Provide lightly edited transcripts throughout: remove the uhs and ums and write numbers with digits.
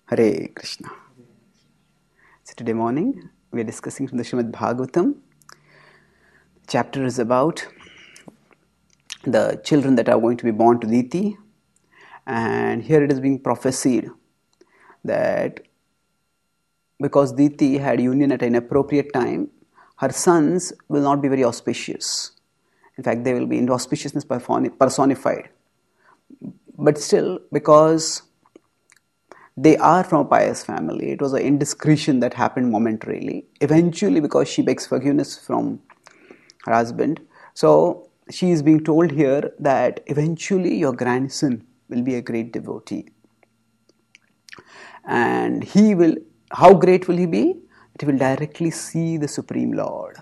Hare Krishna. So today morning we are discussing from the Srimad Bhagavatam. The chapter is about the children that are going to be born to Diti, and here it is being prophesied that because Diti had union at an inappropriate time, her sons will not be very auspicious. In fact, they will be inauspiciousness personified. But still, because they are from a pious family, it was an indiscretion that happened momentarily. Eventually, because she begs forgiveness from her husband, so she is being told here that eventually your grandson will be a great devotee. And he will, how great will he be? He will directly see the Supreme Lord.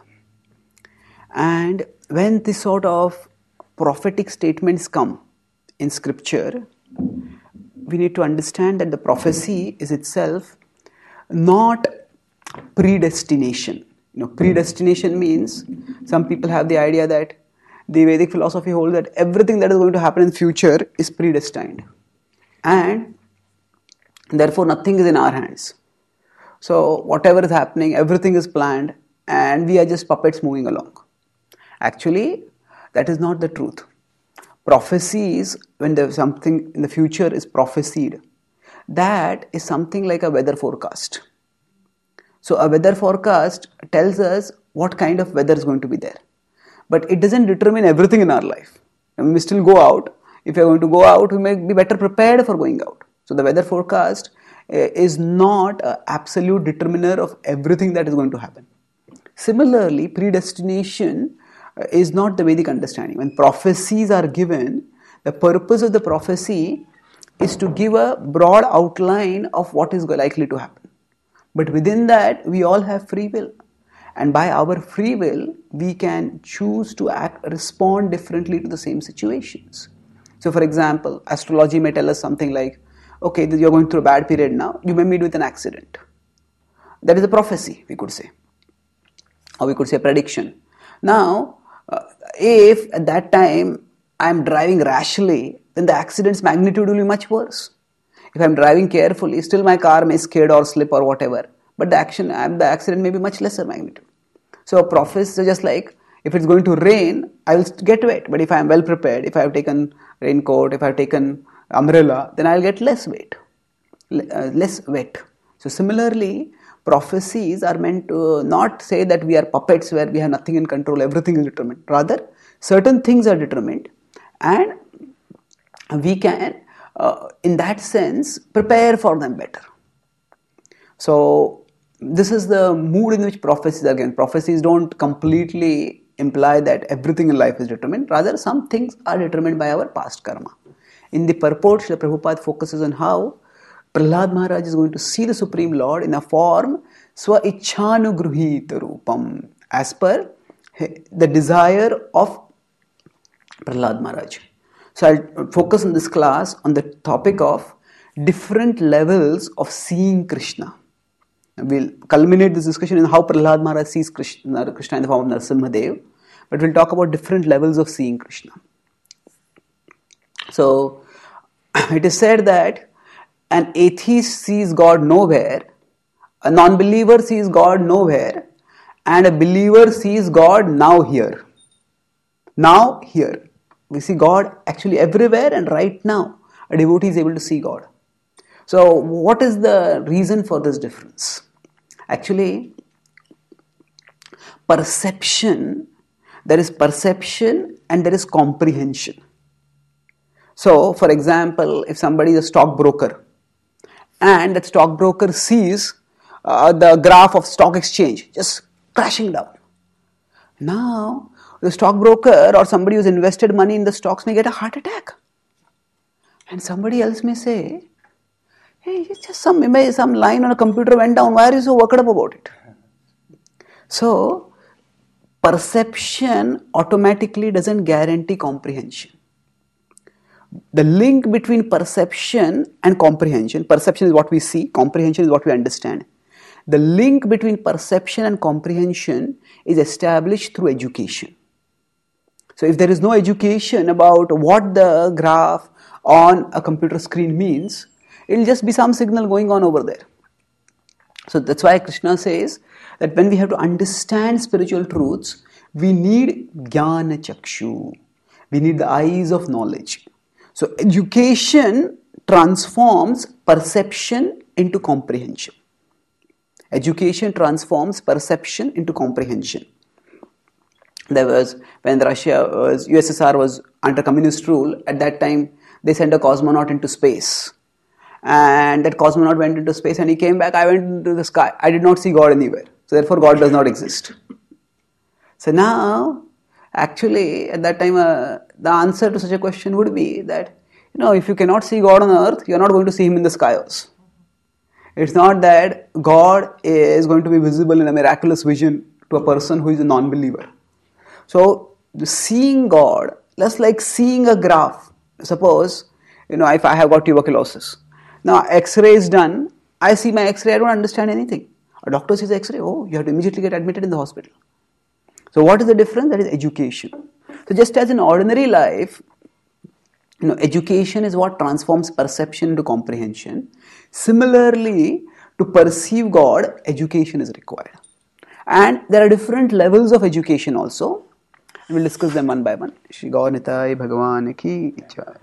And when this sort of prophetic statements come in scripture, we need to understand that the prophecy is itself not predestination. Predestination means some people have the idea that the Vedic philosophy holds that everything that is going to happen in the future is predestined. And therefore nothing is in our hands. So whatever is happening, everything is planned and we are just puppets moving along. Actually, that is not the truth. Prophecies, when there is something in the future is prophesied, that is something like a weather forecast. So a weather forecast tells us what kind of weather is going to be there. But it doesn't determine everything in our life. And we may still go out. If we are going to go out, we may be better prepared for going out. So the weather forecast is not an absolute determiner of everything that is going to happen. Similarly, predestination is not the Vedic understanding. When prophecies are given, the purpose of the prophecy is to give a broad outline of what is likely to happen. But within that, we all have free will. And by our free will, we can choose to respond differently to the same situations. So for example, astrology may tell us something like, okay, you're going through a bad period now, you may meet with an accident. That is a prophecy, we could say. Or we could say a prediction. Now, if at that time I am driving rashly, then the accident's magnitude will be much worse. If I am driving carefully, still my car may skid or slip or whatever, but the accident may be much lesser magnitude. So a prophecy is just like, if it's going to rain, I will get wet. But if I am well prepared, if I have taken raincoat, if I have taken umbrella, then I will get less wet. So similarly, prophecies are meant to not say that we are puppets where we have nothing in control, everything is determined. Rather, certain things are determined and we can, in that sense, prepare for them better. So, this is the mood in which prophecies are given. Prophecies don't completely imply that everything in life is determined. Rather, some things are determined by our past karma. In the purport, Srila Prabhupada focuses on how Prahlad Maharaj is going to see the Supreme Lord in a form Swa Ichhanugruhita Rupam, as per the desire of Prahlad Maharaj. So I'll focus in this class on the topic of different levels of seeing Krishna. We'll culminate this discussion in how Prahlad Maharaj sees Krishna in the form of Narasimhadev, but we'll talk about different levels of seeing Krishna. So it is said that an atheist sees God nowhere, a non-believer sees God nowhere, and a believer sees God now here. Now here. We see God actually everywhere, and right now a devotee is able to see God. So what is the reason for this difference? Actually, perception, there is perception and there is comprehension. So, for example, if somebody is a stockbroker and that stockbroker sees the graph of stock exchange just crashing down. Now, the stockbroker or somebody who's invested money in the stocks may get a heart attack. And somebody else may say, hey, it's just some line on a computer went down, why are you so worked up about it? So, perception automatically doesn't guarantee comprehension. The link between perception and comprehension, perception is what we see, comprehension is what we understand. The link between perception and comprehension is established through education. So if there is no education about what the graph on a computer screen means, It will just be some signal going on over there. So that's why Krishna says that when we have to understand spiritual truths, we need jnana chakshu. We need the eyes of knowledge. So education transforms perception into comprehension. Education transforms perception into comprehension. There was, when USSR was under communist rule, at that time they sent a cosmonaut into space. And that cosmonaut went into space and he came back, I went into the sky. I did not see God anywhere. So therefore God does not exist. So now, actually, at that time, the answer to such a question would be that, if you cannot see God on earth, you are not going to see Him in the sky also. It's not that God is going to be visible in a miraculous vision to a person who is a non-believer. So, seeing God, just like seeing a graph. Suppose, if I have got tuberculosis. Now, X-ray is done. I see my X-ray, I don't understand anything. A doctor sees X-ray, you have to immediately get admitted in the hospital. So, what is the difference? That is education. So, just as in ordinary life, education is what transforms perception into comprehension. Similarly, to perceive God, education is required. And there are different levels of education also. We will discuss them one by one. Shri Gaur Nitai Bhagavan Ki Jai.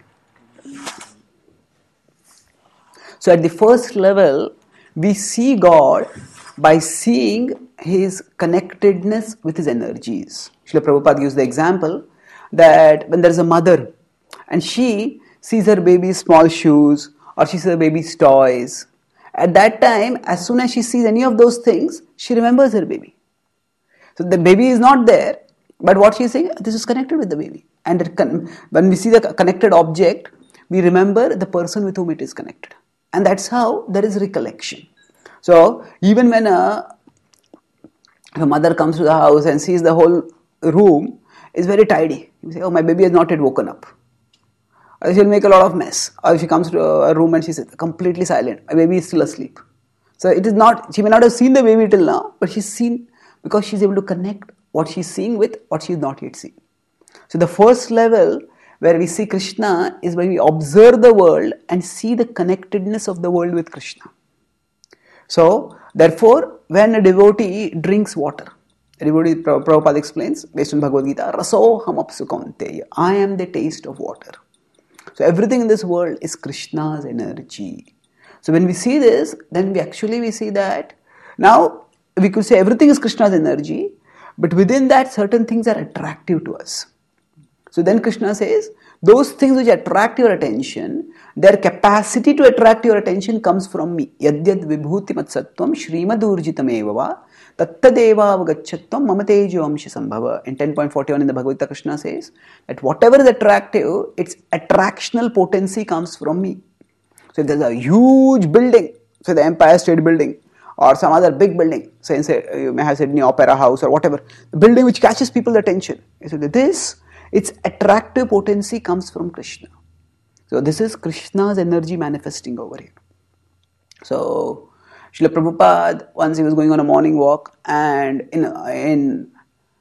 So at the first level, we see God by seeing His connectedness with His energies. Srila Prabhupada gives the example that when there is a mother and she sees her baby's small shoes or she sees her baby's toys, at that time, as soon as she sees any of those things, she remembers her baby. So the baby is not there, but what she is saying, this is connected with the baby. And when we see the connected object, we remember the person with whom it is connected. And that's how there is recollection. So even when a mother comes to the house and sees the whole room is very tidy, you say, my baby has not yet woken up. Or she'll make a lot of mess. Or she comes to a room and she's completely silent. My baby is still asleep. So it is not, she may not have seen the baby till now, but she's seen because she's able to connect what she's seeing with what she's not yet seen. So the first level where we see Krishna is when we observe the world and see the connectedness of the world with Krishna. So, therefore, when a devotee drinks water, Prabhupada explains, based on Bhagavad Gita, Rasoham apsu kaunteya, I am the taste of water. So, everything in this world is Krishna's energy. So, when we see this, then we see that, now, we could say everything is Krishna's energy, but within that, certain things are attractive to us. So then Krishna says, those things which attract your attention, their capacity to attract your attention comes from me. Yadyad vibhuti matsattvam shrimadurjitam evava tattadeva avagachatvam mamatejo amshi sambhava. In 10.41 in the Bhagavad Gita, Krishna says that whatever is attractive, its attractional potency comes from me. So if there's a huge building, say the Empire State Building, or some other big building, say you may have Sydney Opera House or whatever, the building which catches people's attention. So its attractive potency comes from Krishna. So this is Krishna's energy manifesting over here. So Srila Prabhupada, once he was going on a morning walk and in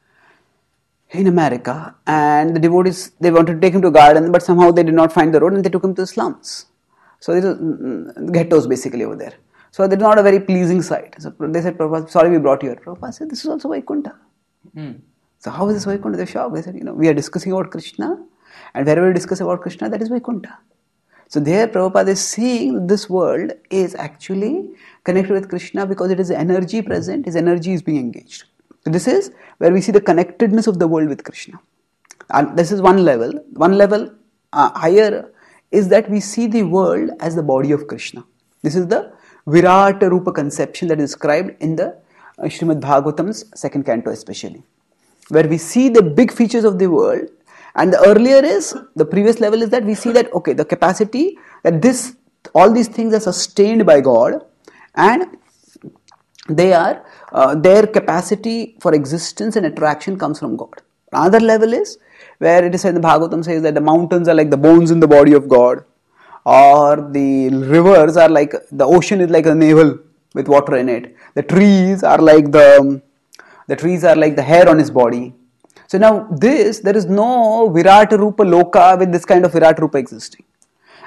America, and the devotees, they wanted to take him to a garden, but somehow they did not find the road and they took him to the slums. So these are ghettos basically over there. So they're not a very pleasing sight. So they said, Prabhupada, sorry we brought you here. Prabhupada said, this is also Vaikuntha. So how is this Vaikuntha? They shocked. They said, we are discussing about Krishna, and wherever we discuss about Krishna, that is Vaikuntha. So there Prabhupada is seeing this world is actually connected with Krishna because it is energy present, his energy is being engaged. So this is where we see the connectedness of the world with Krishna. And this is one level. One level higher is that we see the world as the body of Krishna. This is the Virata Rupa conception that is described in the Srimad Bhagavatam's second canto especially, where we see the big features of the world. And the previous level is that we see that, the capacity that all these things are sustained by God, and they are, their capacity for existence and attraction comes from God. Another level is where it is said, the Bhagavatam says that the mountains are like the bones in the body of God, or the rivers are like, the ocean is like a navel with water in it. The trees are like the hair on his body. So now there is no Virata Rupa Loka with this kind of Virata Rupa existing.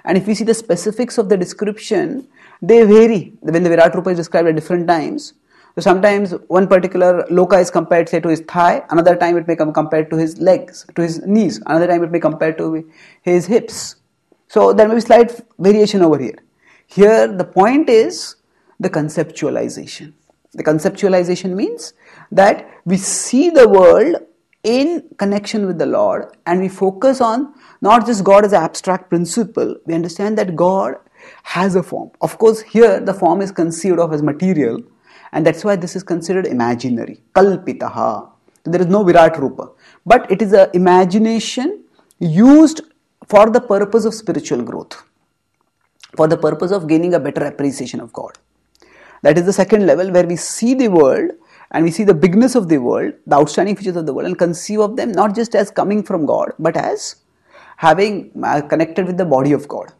And if we see the specifics of the description, they vary when the Virat Rupa is described at different times. So sometimes one particular loka is compared, say, to his thigh, another time it may come compared to his legs, to his knees, another time it may compared to his hips. So there may be slight variation over here. Here the point is the conceptualization. The conceptualization means that we see the world in connection with the Lord and we focus on not just God as an abstract principle, we understand that God has a form. Of course, here the form is conceived of as material, and that's why this is considered imaginary, kalpitaha. There is no Virat Rupa, but it is an imagination used for the purpose of spiritual growth, for the purpose of gaining a better appreciation of God. That is the second level where we see the world and we see the bigness of the world, the outstanding features of the world, and conceive of them not just as coming from God, but as having connected with the body of God.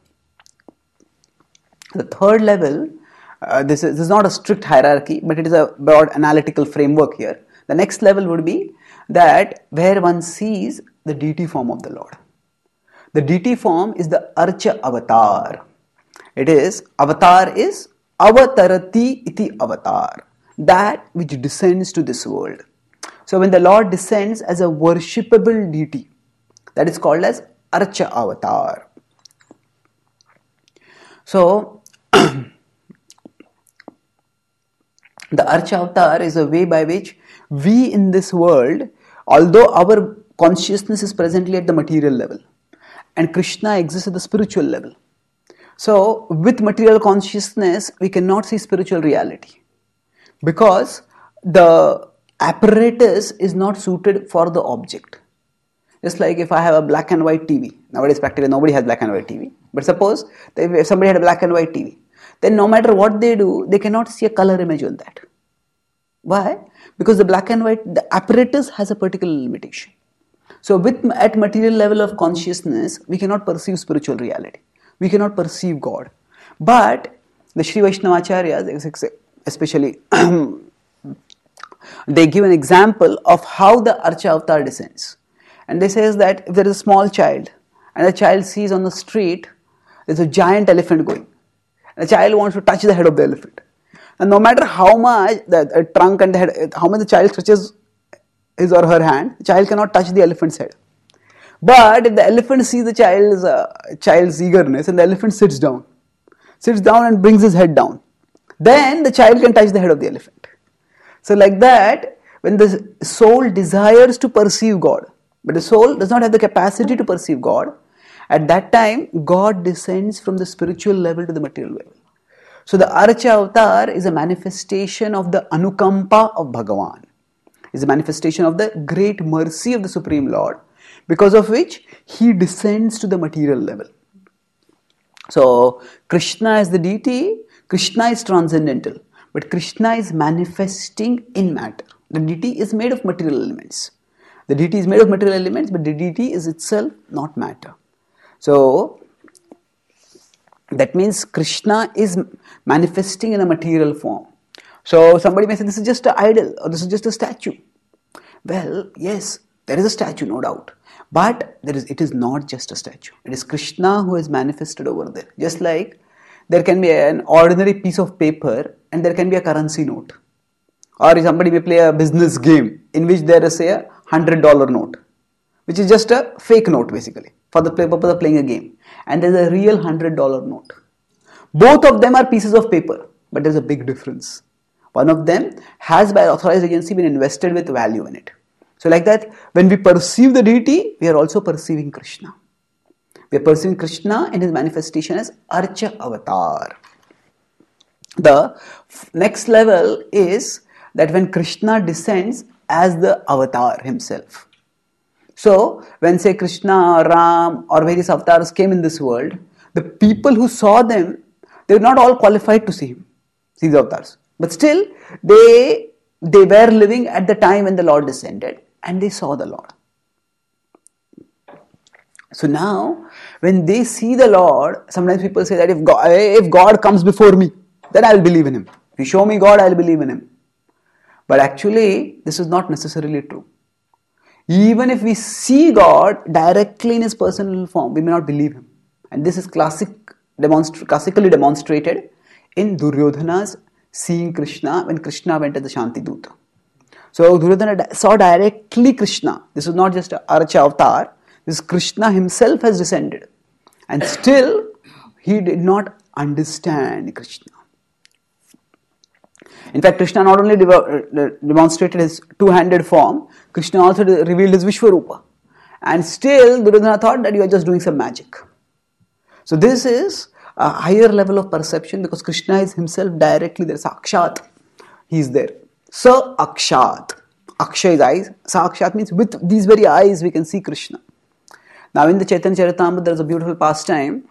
The third level, this is not a strict hierarchy, but it is a broad analytical framework here. The next level would be that where one sees the deity form of the Lord. The deity form is the Archa avatar. It is, avatar is avatarati iti avatar, that which descends to this world. So when the Lord descends as a worshipable deity, that is called as Archa avatar. So the Archa avatar is a way by which we in this world, although our consciousness is presently at the material level and Krishna exists at the spiritual level. So with material consciousness, we cannot see spiritual reality because the apparatus is not suited for the object. Just like if I have a black and white TV, nowadays practically nobody has black and white TV, but suppose if somebody had a black and white TV, then no matter what they do, they cannot see a color image on that. Why? Because the black and white, the apparatus has a particular limitation. So at material level of consciousness, we cannot perceive spiritual reality. We cannot perceive God. But the Sri Vaishnavacharyas, especially, they give an example of how the Archa avatar descends. And they say that if there is a small child and the child sees on the street, there's a giant elephant going. The child wants to touch the head of the elephant. And no matter how much the trunk and the head, how much the child stretches his or her hand, the child cannot touch the elephant's head. But if the elephant sees the child's eagerness and the elephant sits down and brings his head down, then the child can touch the head of the elephant. So like that, when the soul desires to perceive God, but the soul does not have the capacity to perceive God, at that time, God descends from the spiritual level to the material level. So the Archa avatar is a manifestation of the Anukampa of Bhagavan. Is a manifestation of the great mercy of the Supreme Lord, because of which he descends to the material level. So Krishna is the deity, Krishna is transcendental, but Krishna is manifesting in matter. The deity is made of material elements. The deity is made of material elements, but the deity is itself not matter. So that means Krishna is manifesting in a material form. So somebody may say this is just an idol or this is just a statue. Well, yes, there is a statue, no doubt. But it is not just a statue. It is Krishna who is manifested over there. Just like there can be an ordinary piece of paper and there can be a currency note. Or somebody may play a business game in which there is a $100 note, which is just a fake note basically for the purpose of playing a game. And there is a real $100 note. Both of them are pieces of paper, but there is a big difference. One of them has by an authorized agency been invested with value in it. So like that, when we perceive the deity, we are also perceiving Krishna. We are perceiving Krishna in his manifestation as Archa avatar. The next level is that when Krishna descends as the avatar himself. So when say Krishna, Ram or various avatars came in this world, the people who saw them, they were not all qualified to see the avatars. But still, they were living at the time when the Lord descended and they saw the Lord. So now, when they see the Lord, sometimes people say that if God comes before me, then I will believe in him. If you show me God, I will believe in him. But actually, this is not necessarily true. Even if we see God directly in his personal form, we may not believe him. And this is classically demonstrated in Duryodhana's seeing Krishna when Krishna went as the Shantiduta. So Duryodhana saw directly Krishna. This is not just Archa avatar. This Krishna himself has descended. And still, he did not understand Krishna. In fact, Krishna not only demonstrated his two-handed form, Krishna also revealed his Vishwarupa. And still, Duryodhana thought that you are just doing some magic. So this is a higher level of perception because Krishna is himself directly there. Sakshat, he is there. Sa Akshat. Aksha is eyes. Sakshat means with these very eyes we can see Krishna. Now in the Chaitanya Charitamrita there is a beautiful pastime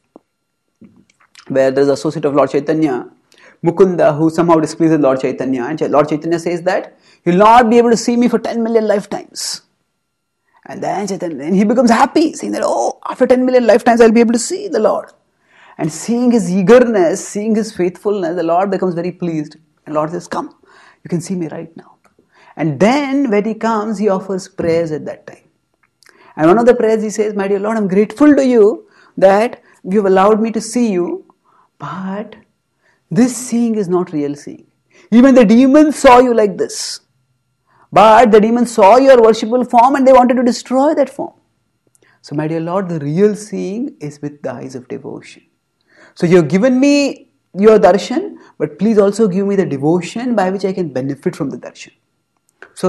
where there is an associate of Lord Chaitanya, Mukunda, who somehow displeases Lord Chaitanya. And Lord Chaitanya says that he will not be able to see me for 10 million lifetimes. And then Chaitanya, he becomes happy, saying that, oh, after 10 million lifetimes I will be able to see the Lord. And seeing his eagerness, seeing his faithfulness, the Lord becomes very pleased. And Lord says, come, you can see me right now. And then when he comes, he offers prayers at that time. And one of the prayers he says, my dear Lord, I'm grateful to you that you have allowed me to see you, but this seeing is not real seeing. Even the demons saw you like this. But the demons saw your worshipful form and they wanted to destroy that form. So my dear Lord, the real seeing is with the eyes of devotion. So you have given me your darshan, but please also give me the devotion by which I can benefit from the darshan. So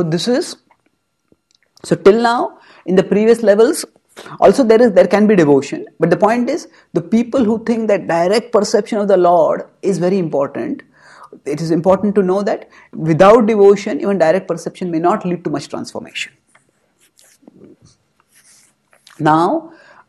till now, in the previous levels, also there can be devotion. But the point is, the people who think that direct perception of the Lord is very important, it is important to know that without devotion, even direct perception may not lead to much transformation. Now,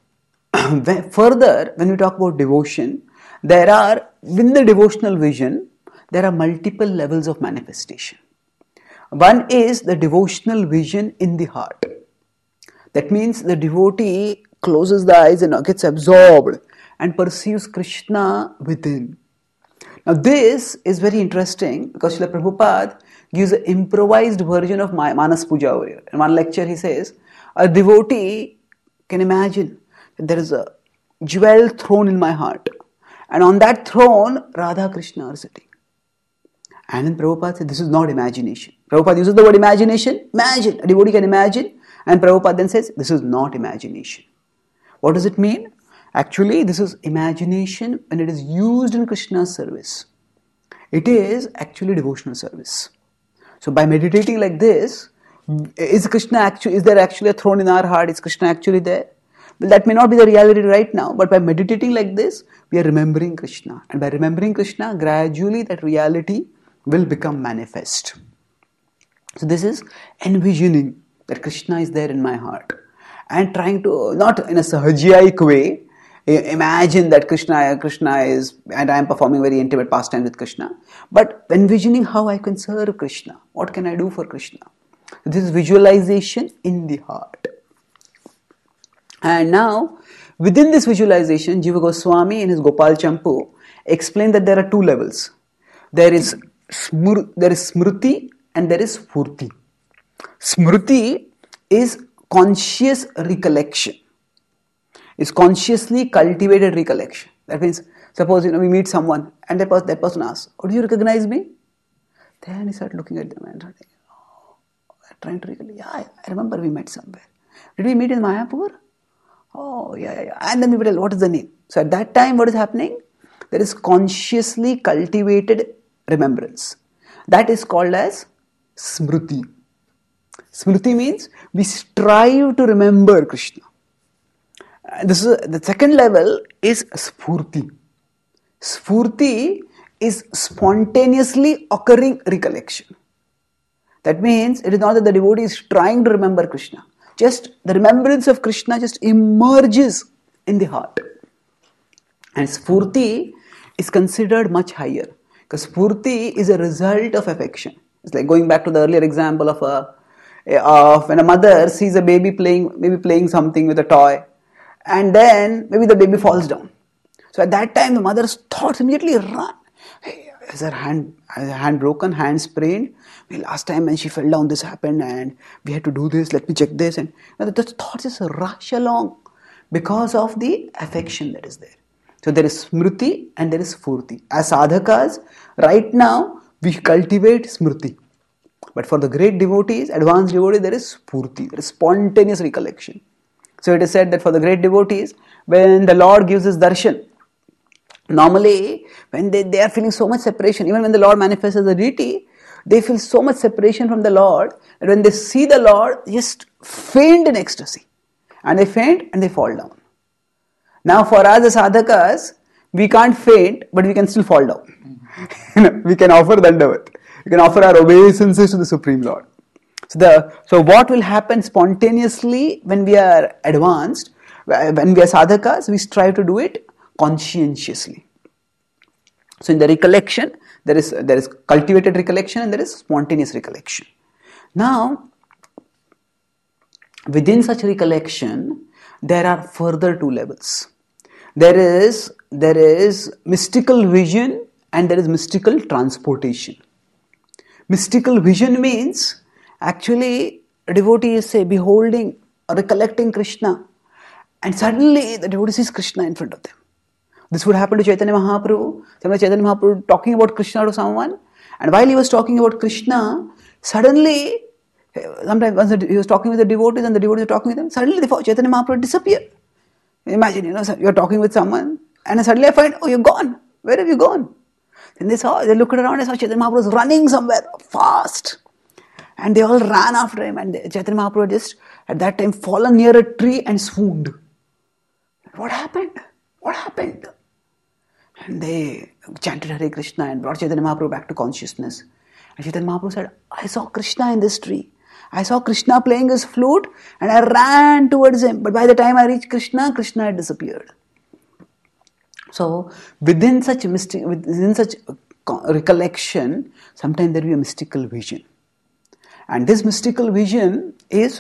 further, when we talk about devotion, within the devotional vision, there are multiple levels of manifestation. One is the devotional vision in the heart. That means the devotee closes the eyes and gets absorbed and perceives Krishna within. Now this is very interesting because Srila Prabhupada gives an improvised version of Manas Puja over here. In one lecture he says, a devotee can imagine that there is a jewel throne in my heart. And on that throne, Radha Krishna are sitting. And then Prabhupada said, this is not imagination. Prabhupada uses the word imagination. Imagine. A devotee can imagine. And Prabhupada then says, this is not imagination. What does it mean? Actually, this is imagination when it is used in Krishna's service. It is actually devotional service. So by meditating like this, is there actually a throne in our heart? Is Krishna actually there? Well, that may not be the reality right now, but by meditating like this, we are remembering Krishna. And by remembering Krishna, gradually that reality will become manifest. So this is envisioning that Krishna is there in my heart. And trying to, not in a sahajiaic way, imagine that Krishna is, and I am performing very intimate pastime with Krishna, but envisioning how I can serve Krishna. What can I do for Krishna? This is visualization in the heart. And now, within this visualization, Jiva Goswami in his Gopal Champu explained that there are two levels. There is smruti and there is furti. Smruti is conscious recollection. It's consciously cultivated recollection. That means, suppose we meet someone and that person asks, oh, do you recognize me? Then he starts looking at them and trying to recollect. Yeah, I remember we met somewhere. Did we meet in Mayapur? Oh, yeah. And then we will tell, what is the name? So at that time, what is happening? There is consciously cultivated remembrance. That is called as smruti. Smruti means we strive to remember Krishna. The second level is Sphurti. Sphurti is spontaneously occurring recollection. That means it is not that the devotee is trying to remember Krishna. Just the remembrance of Krishna just emerges in the heart. And Sphurti is considered much higher. Because Sphurti is a result of affection. It's like going back to the earlier example of when a mother sees a baby playing something with a toy. And then maybe the baby falls down. So at that time the mother's thoughts immediately run. Hey, is her hand broken, hand sprained? Well, last time when she fell down this happened and we had to do this, let me check this. And the thoughts just rush along. because of the affection that is there. So there is smriti and there is spurti. As sadhakas, right now we cultivate smriti. But for the great devotees, advanced devotees, there is spurti, there is spontaneous recollection. So it is said that for the great devotees, when the Lord gives his darshan, normally when they are feeling so much separation, even when the Lord manifests as a deity, they feel so much separation from the Lord that when they see the Lord, they just faint in ecstasy. And they faint and they fall down. Now for us as sadhakas, we can't faint, but we can still fall down. We can offer dandavat. We can offer our obeisances to the Supreme Lord. So what will happen spontaneously when we are advanced, when we are sadhakas, we strive to do it conscientiously. So in the recollection, there is cultivated recollection and there is spontaneous recollection. Now, within such recollection, there are further two levels. There is mystical vision and there is mystical transportation. Mystical vision means actually a devotee is, say, beholding or recollecting Krishna, and suddenly the devotee sees Krishna in front of them. This would happen to Chaitanya Mahaprabhu. Sometimes Chaitanya Mahaprabhu talking about Krishna to someone, and while he was talking about Krishna, suddenly, sometimes once he was talking with the devotees and the devotees were talking with him, suddenly Chaitanya Mahaprabhu disappeared. Imagine, you're talking with someone, and suddenly I find, oh, you're gone. Where have you gone? Then they looked around and saw Chaitanya Mahaprabhu was running somewhere fast. And they all ran after him, and Chaitanya Mahaprabhu just at that time fallen near a tree and swooned. What happened? What happened? And they chanted Hare Krishna and brought Chaitanya Mahaprabhu back to consciousness. And Chaitanya Mahaprabhu said, I saw Krishna in this tree. I saw Krishna playing his flute and I ran towards him. But by the time I reached Krishna, Krishna had disappeared. So within such recollection, sometimes there will be a mystical vision. And this mystical vision is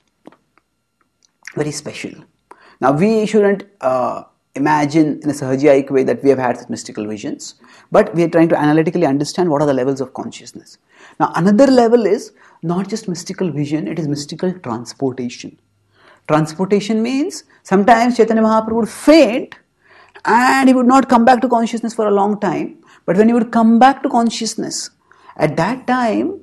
very special. Now we shouldn't imagine in a sahajic way that we have had such mystical visions, but we are trying to analytically understand what are the levels of consciousness. Now another level is not just mystical vision, it is mystical transportation. Transportation means sometimes Chaitanya Mahaprabhu would faint and he would not come back to consciousness for a long time, but when he would come back to consciousness, at that time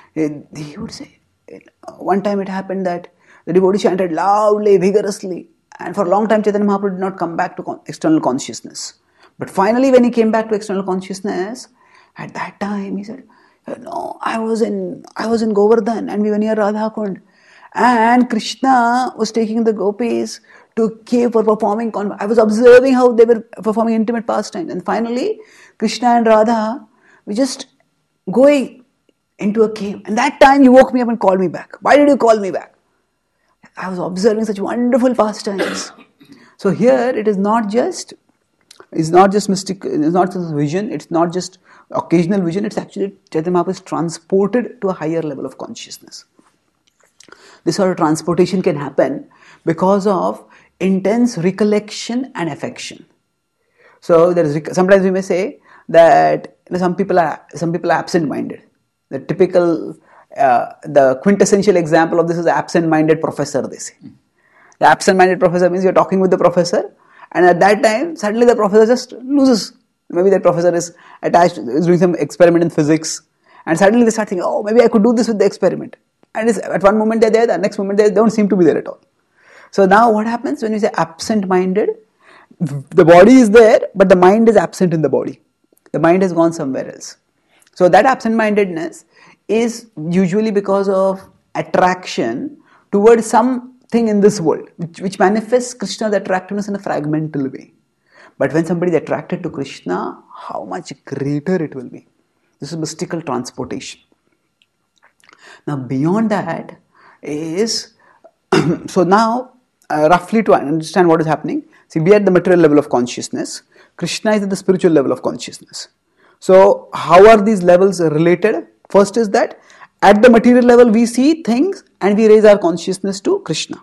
he would say, one time it happened that the devotee chanted loudly, vigorously, and for a long time Chaitanya Mahaprabhu did not come back to external consciousness. But finally when he came back to external consciousness, at that time he said, no, I was in Govardhan and we were near Radha Kund, and Krishna was taking the gopis to a cave for performing. I was observing how they were performing intimate pastimes, and finally Krishna and Radha were just going into a cave, and that time you woke me up and called me back. Why did you call me back? I was observing such wonderful pastimes. So here it is not just mystic, it's not just vision, it's not just occasional vision, it's actually Chaitanya Mahaprabhu is transported to a higher level of consciousness. This sort of transportation can happen because of intense recollection and affection. So sometimes we may say that some people are absent-minded. The typical, the quintessential example of this is the absent-minded professor, they say. The absent-minded professor means you're talking with the professor, and at that time, suddenly the professor just loses. Maybe that professor is doing some experiment in physics, and suddenly they start thinking, oh, maybe I could do this with the experiment. And at one moment they're there, the next moment they don't seem to be there at all. So now what happens when you say absent-minded? The body is there, but the mind is absent in the body. The mind has gone somewhere else. So that absent-mindedness is usually because of attraction towards something in this world, which manifests Krishna's attractiveness in a fragmental way. But when somebody is attracted to Krishna, how much greater it will be. This is mystical transportation. Now beyond that is, so now roughly to understand what is happening, see, we are at the material level of consciousness, Krishna is at the spiritual level of consciousness. So how are these levels related? First is that at the material level we see things and we raise our consciousness to Krishna.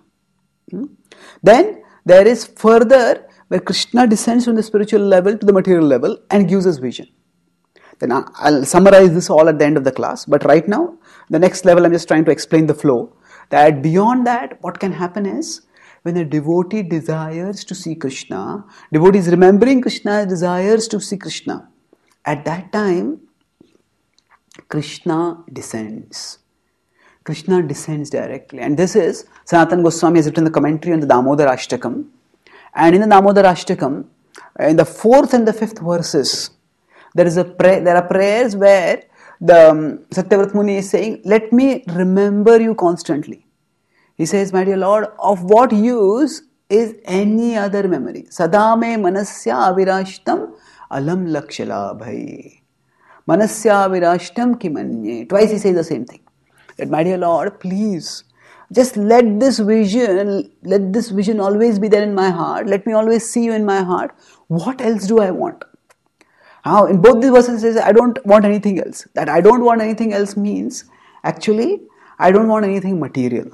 Then there is further where Krishna descends from the spiritual level to the material level and gives us vision. Then I'll summarize this all at the end of the class, but right now, the next level I'm just trying to explain the flow, that beyond that, what can happen is, when a devotee desires to see Krishna, devotee is remembering Krishna, desires to see Krishna, at that time, Krishna descends. Krishna descends directly. And this is, Sanatana Goswami has written the commentary on the Damodara Ashtakam. And in the Damodara Ashtakam, in the 4th and the 5th verses, there are prayers where the Satyavrat Muni is saying, let me remember you constantly. He says, my dear Lord, of what use is any other memory? Sadame manasya avirashtam alam lakshala bhai. Manasya avirashtam kimanye. Twice he says the same thing. That my dear Lord, please, just let this vision always be there in my heart. Let me always see you in my heart. What else do I want? Now, in both these verses, it says, I don't want anything else. That I don't want anything else means, actually, I don't want anything material.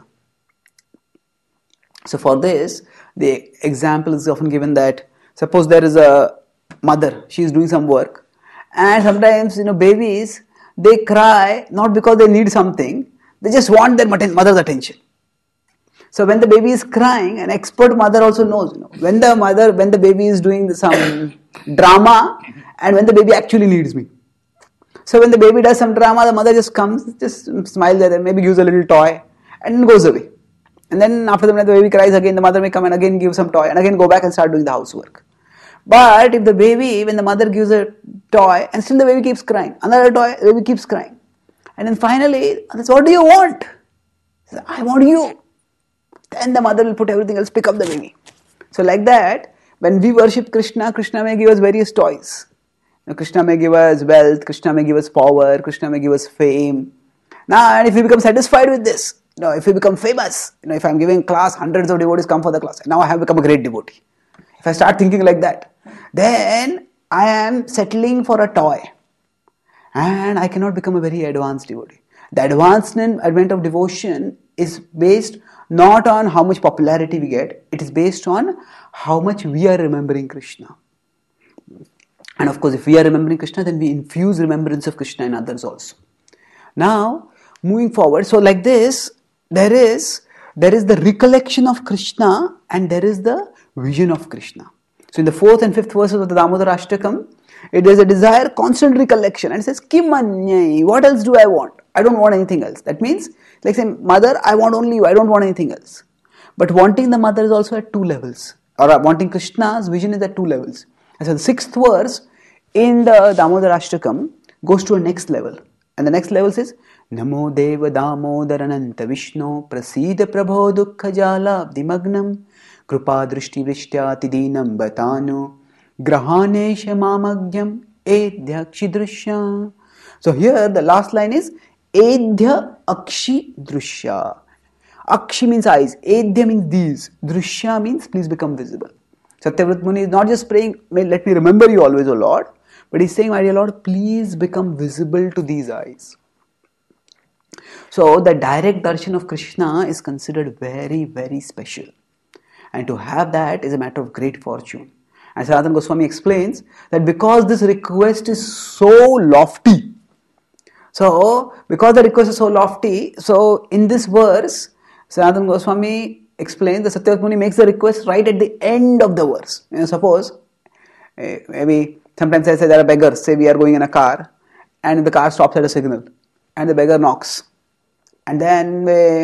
So for this, the example is often given that, suppose there is a mother, she is doing some work, and sometimes, babies, they cry not because they need something, they just want their mother's attention. So when the baby is crying, an expert mother also knows, when the baby is doing some drama, and when the baby actually needs me. So when the baby does some drama, the mother just comes, just smiles at them, maybe gives a little toy, and then goes away. And then after the baby cries again, the mother may come and again give some toy, and again go back and start doing the housework. But if when the mother gives a toy, and still the baby keeps crying, another toy, the baby keeps crying. And then finally, what do you want? He says, I want you. Then the mother will put everything else, pick up the baby. So like that, when we worship Krishna, Krishna may give us various toys. Krishna may give us wealth, Krishna may give us power, Krishna may give us fame. Now, and if we become satisfied with this, if we become famous, if I'm giving class, hundreds of devotees come for the class, now I have become a great devotee. If I start thinking like that, then I am settling for a toy. And I cannot become a very advanced devotee. The advent of devotion is based not on how much popularity we get, it is based on how much we are remembering Krishna. And of course, if we are remembering Krishna, then we infuse remembrance of Krishna in others also. Now, moving forward, so like this, there is the recollection of Krishna and there is the vision of Krishna. So in the 4th and 5th verses of the Damodara Ashtakam, it is a desire, constant recollection, and it says, Kimanyai, what else do I want? I don't want anything else. That means, like saying, Mother, I want only you, I don't want anything else. But wanting the mother is also at 2 levels. Or wanting Krishna's vision is at 2 levels. And so the 6th verse in the Damodara Ashtakam goes to a next level. And the next level says, Namo Deva Damodarananta Vishnu Prasida Prabho Dukkha Jala Abdimagnam Krupa Drishti Vrishtyati Dinam Batanu Grahanesha Mamagyam Edhya Akshidrushya. So here the last line is Edhya Akshidrushya. Akshi means eyes, Edhya means these, Drushya means please become visible. Satyavrat Muni is not just praying, let me remember you always, O Lord, but he's saying, my dear Lord, please become visible to these eyes. So the direct darshan of Krishna is considered very, very special. And to have that is a matter of great fortune. And Sanatana Goswami explains that because this request is so lofty, so because the request is so lofty, so in this verse, Sanatana Goswami explains that Satyavrat Muni makes the request right at the end of the verse. Suppose, maybe sometimes I say there are beggars, say we are going in a car and the car stops at a signal and the beggar knocks. And then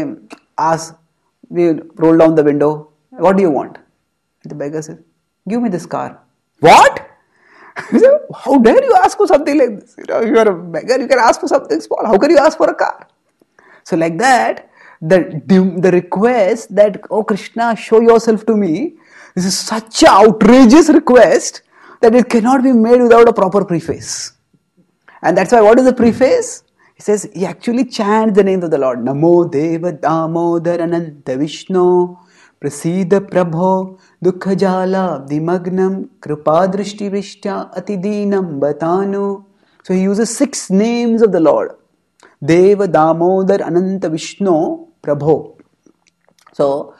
we roll down the window, what do you want? And the beggar says, give me this car. What? How dare you ask for something like this? You are a beggar, you can ask for something small. How can you ask for a car? So like that, the request that, oh Krishna, show yourself to me, this is such an outrageous request that it cannot be made without a proper preface. And that's why, what is the preface? He says, he actually chants the name of the Lord. Namo Deva Damodarananta Vishnu Prasida Prabho Dukkha Jala Abdimagnam Krupa Drishti Vishtya Atidinam Batanu. So he uses 6 names of the Lord. Deva Damodar Ananta Vishnu Prabho. So,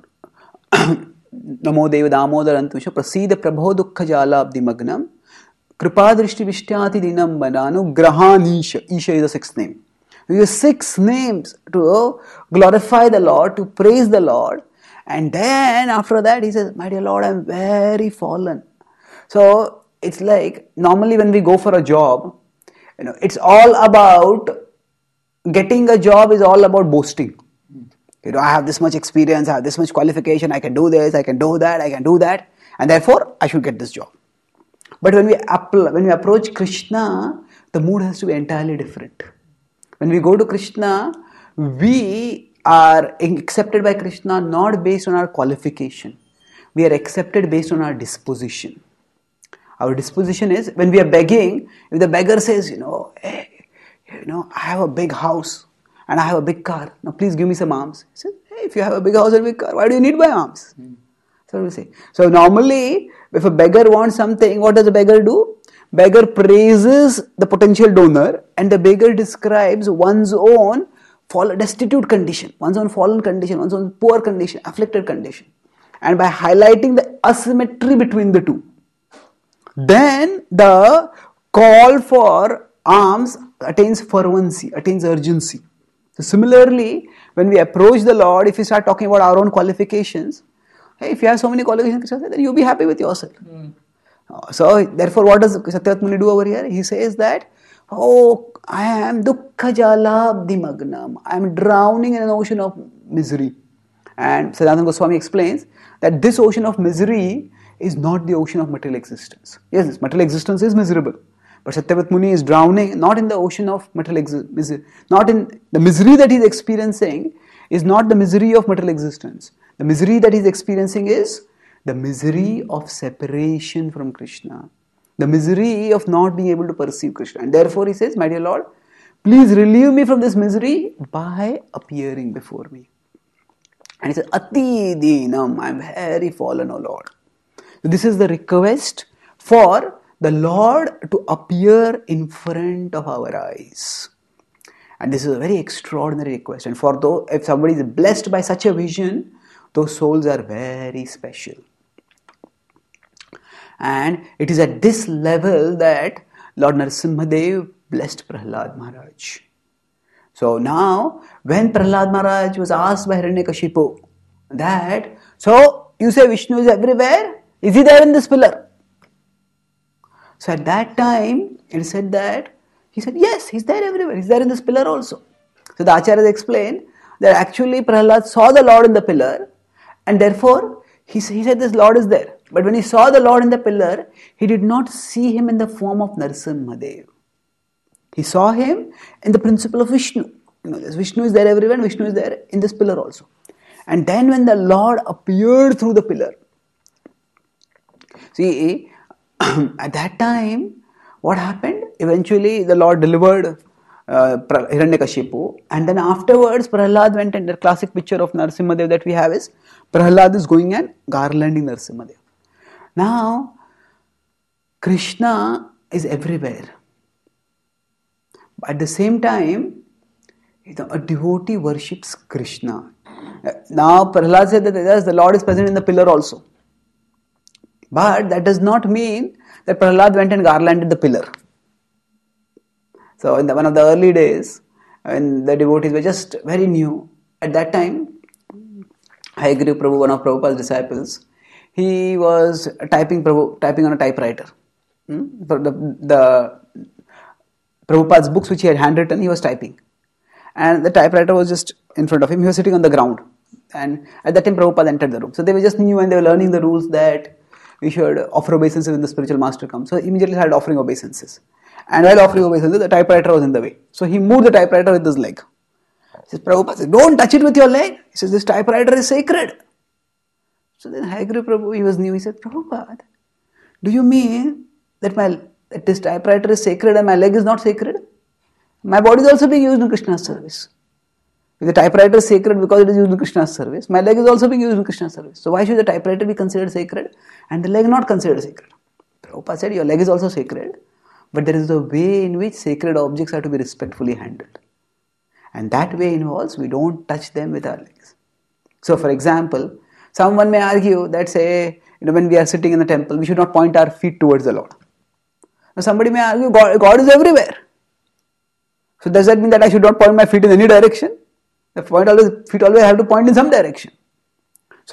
Namo Deva Damodar Ananta Vishnu Prasida Prabho Dukkha Jala Abdimagnam Kripa Drishti Vishyati Dinam Bananu Grahanisha. Isha is the 6th name. We use 6 names to glorify the Lord, to praise the Lord. And then after that he says, my dear Lord, I am very fallen. So it's like normally when we go for a job, it's all about getting a job is all about boasting. I have this much experience, I have this much qualification, I can do this, I can do that, I can do that, and therefore I should get this job. But when we approach Krishna, the mood has to be entirely different. When we go to Krishna, we are accepted by Krishna not based on our qualification. We are accepted based on our disposition. Our disposition is, when we are begging, if the beggar says, hey, I have a big house and I have a big car, now please give me some alms. He says, hey, if you have a big house and a big car, why do you need my alms? That's what we say. So normally, if a beggar wants something, what does a beggar do? Beggar praises the potential donor, and the beggar describes one's own destitute condition, one's own fallen condition, one's own poor condition, afflicted condition. And by highlighting the asymmetry between the two, then the call for alms attains fervency, attains urgency. So similarly, when we approach the Lord, if we start talking about our own qualifications, hey, if you have so many qualifications, then you'll be happy with yourself. So therefore, what does Satyavat Muni do over here? He says that, I am dukkha jalabdi magnam. I am drowning in an ocean of misery. And Siddhanta Goswami explains that this ocean of misery is not the ocean of material existence. Yes, material existence is miserable. But Satyavat Muni is drowning not in the ocean of material existence, not in the misery that he is experiencing is not the misery of material existence. The misery that he is experiencing is the misery of separation from Krishna, the misery of not being able to perceive Krishna. And therefore he says, my dear Lord, please relieve me from this misery by appearing before me. And he says, Ati Dinam, I am very fallen, O Lord. So this is the request for the Lord to appear in front of our eyes. And this is a very extraordinary request. And for though, if somebody is blessed by such a vision, those souls are very special. And it is at this level that Lord Narasimhadev blessed Prahlad Maharaj. So now, when Prahlad Maharaj was asked by Hiranyakashipu that, so you say Vishnu is everywhere, is he there in this pillar? So at that time, it said that, he said, yes, he's there everywhere, he's there in this pillar also. So the Acharyas explained that actually Prahlad saw the Lord in the pillar, and therefore he said this Lord is there. But when he saw the Lord in the pillar, he did not see him in the form of Narasimhadev. He saw him in the principle of Vishnu. This Vishnu is there everywhere, and Vishnu is there in this pillar also. And then when the Lord appeared through the pillar, see, at that time, what happened? Eventually, the Lord delivered Hiranyakashipu, and then afterwards, Prahlad went, and the classic picture of Narasimhadev that we have is Prahlad is going and garlanding Narasimhadev. Now, Krishna is everywhere. At the same time, a devotee worships Krishna. Now, Prahlad said that yes, the Lord is present in the pillar also. But that does not mean that Prahlad went and garlanded the pillar. So, in one of the early days, when the devotees were just very new, at that time, Hayagriva Prabhu, one of Prabhupada's disciples, he was typing on a typewriter. The Prabhupada's books which he had handwritten, he was typing. And the typewriter was just in front of him. He was sitting on the ground. And at that time, Prabhupada entered the room. So they were just new and they were learning the rules that we should offer obeisances when the spiritual master comes. So he immediately started offering obeisances. And while offering obeisances, the typewriter was in the way. So he moved the typewriter with his leg. He says, Prabhupada says, don't touch it with your leg. He says, this typewriter is sacred. So then Hayagriva Prabhu, he was new, he said, Prabhupada, do you mean that this typewriter is sacred and my leg is not sacred? My body is also being used in Krishna's service. If the typewriter is sacred because it is used in Krishna's service, my leg is also being used in Krishna's service. So why should the typewriter be considered sacred and the leg not considered sacred? Prabhupada said, your leg is also sacred, but there is a way in which sacred objects are to be respectfully handled. And that way involves we don't touch them with our legs. So for example, someone may argue that say, when we are sitting in the temple, we should not point our feet towards the Lord. Now somebody may argue, God is everywhere. So does that mean that I should not point my feet in any direction? The feet always have to point in some direction. So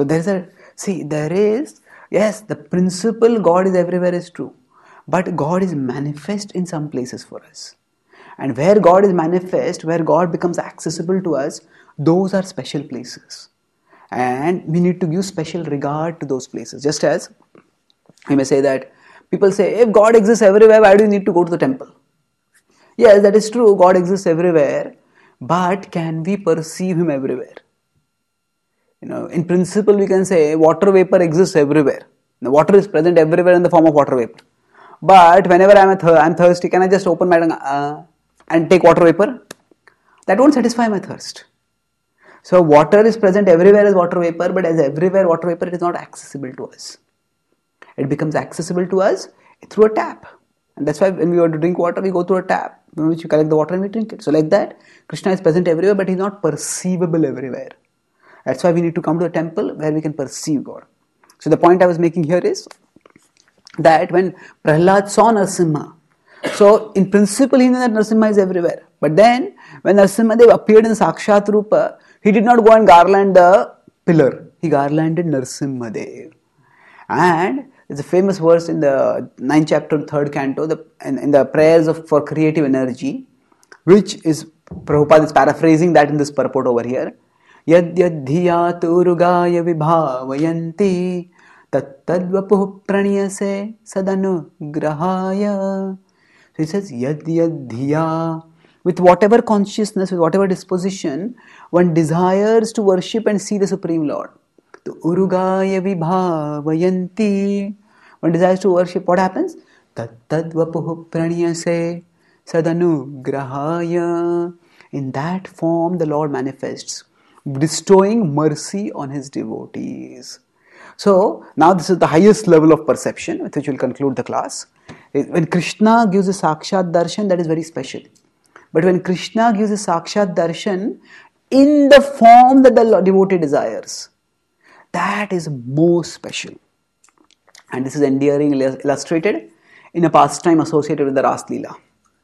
yes, the principle God is everywhere is true, but God is manifest in some places for us. And where God is manifest, where God becomes accessible to us, those are special places. And we need to give special regard to those places. Just as we may say that people say, if God exists everywhere, why do you need to go to the temple? Yes, that is true, God exists everywhere, but can we perceive Him everywhere? In principle, we can say water vapor exists everywhere. The water is present everywhere in the form of water vapor. But whenever I'm thirsty, can I just open my tongue and take water vapor? That won't satisfy my thirst. So water is present everywhere as water vapor, but as everywhere water vapor, it is not accessible to us. It becomes accessible to us through a tap. And that's why when we want to drink water, we go through a tap in which we collect the water and we drink it. So like that, Krishna is present everywhere, but He's not perceivable everywhere. That's why we need to come to a temple where we can perceive God. So the point I was making here is that when Prahlad saw Narasimha, so in principle he knew that Narasimha is everywhere. But then when Narasimhadev appeared in Sakshat Rupa, he did not go and garland the pillar. He garlanded Narasimhadev. And there's a famous verse in the 9th chapter, 3rd canto, in the prayers for creative energy, which is, Prabhupada is paraphrasing that in this purport over here. Yad yadhiya turugaya vibhavayanti tattadvapuh praniyase sadanugrahaya. So he says yad yadhiya. With whatever consciousness, with whatever disposition, one desires to worship and see the Supreme Lord. To urugaya vibhavayanti. One desires to worship, what happens? Tattadvapuh praniyase sadanugrahaya. In that form the Lord manifests, bestowing mercy on His devotees. So now this is the highest level of perception with which we will conclude the class. When Krishna gives a Sakshat Darshan, that is very special. But when Krishna gives a Sakshat Darshan in the form that the devotee desires, that is most special. And this is endearingly illustrated in a pastime associated with the Ras Leela.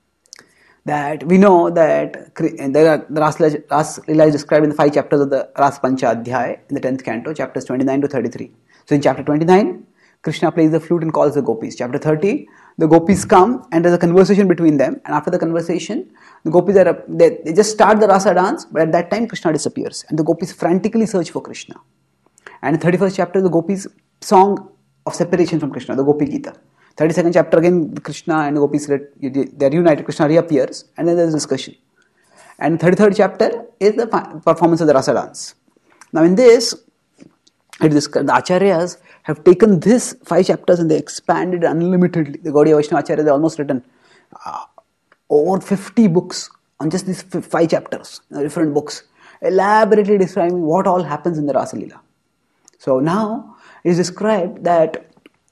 That we know that the Ras Leela is described in the 5 chapters of the Ras Panchadhyay in the 10th canto, chapters 29 to 33. So in chapter 29, Krishna plays the flute and calls the gopis. Chapter 30, the gopis come and there's a conversation between them. And after the conversation, the gopis they just start the rasa dance, but at that time Krishna disappears. And the gopis frantically search for Krishna. And in the 31st chapter, the gopis' song of separation from Krishna, the Gopi Gita. 32nd chapter again, Krishna and the gopis, they are united, Krishna reappears, and then there is discussion. And 33rd chapter is the performance of the rasa dance. Now in this, the Acharyas have taken this 5 chapters and they expanded unlimitedly. The Gaudiya Vaishnava Acharyas have almost written over 50 books on just these 5 chapters, different books, elaborately describing what all happens in the Rasa Leela. So now it is described that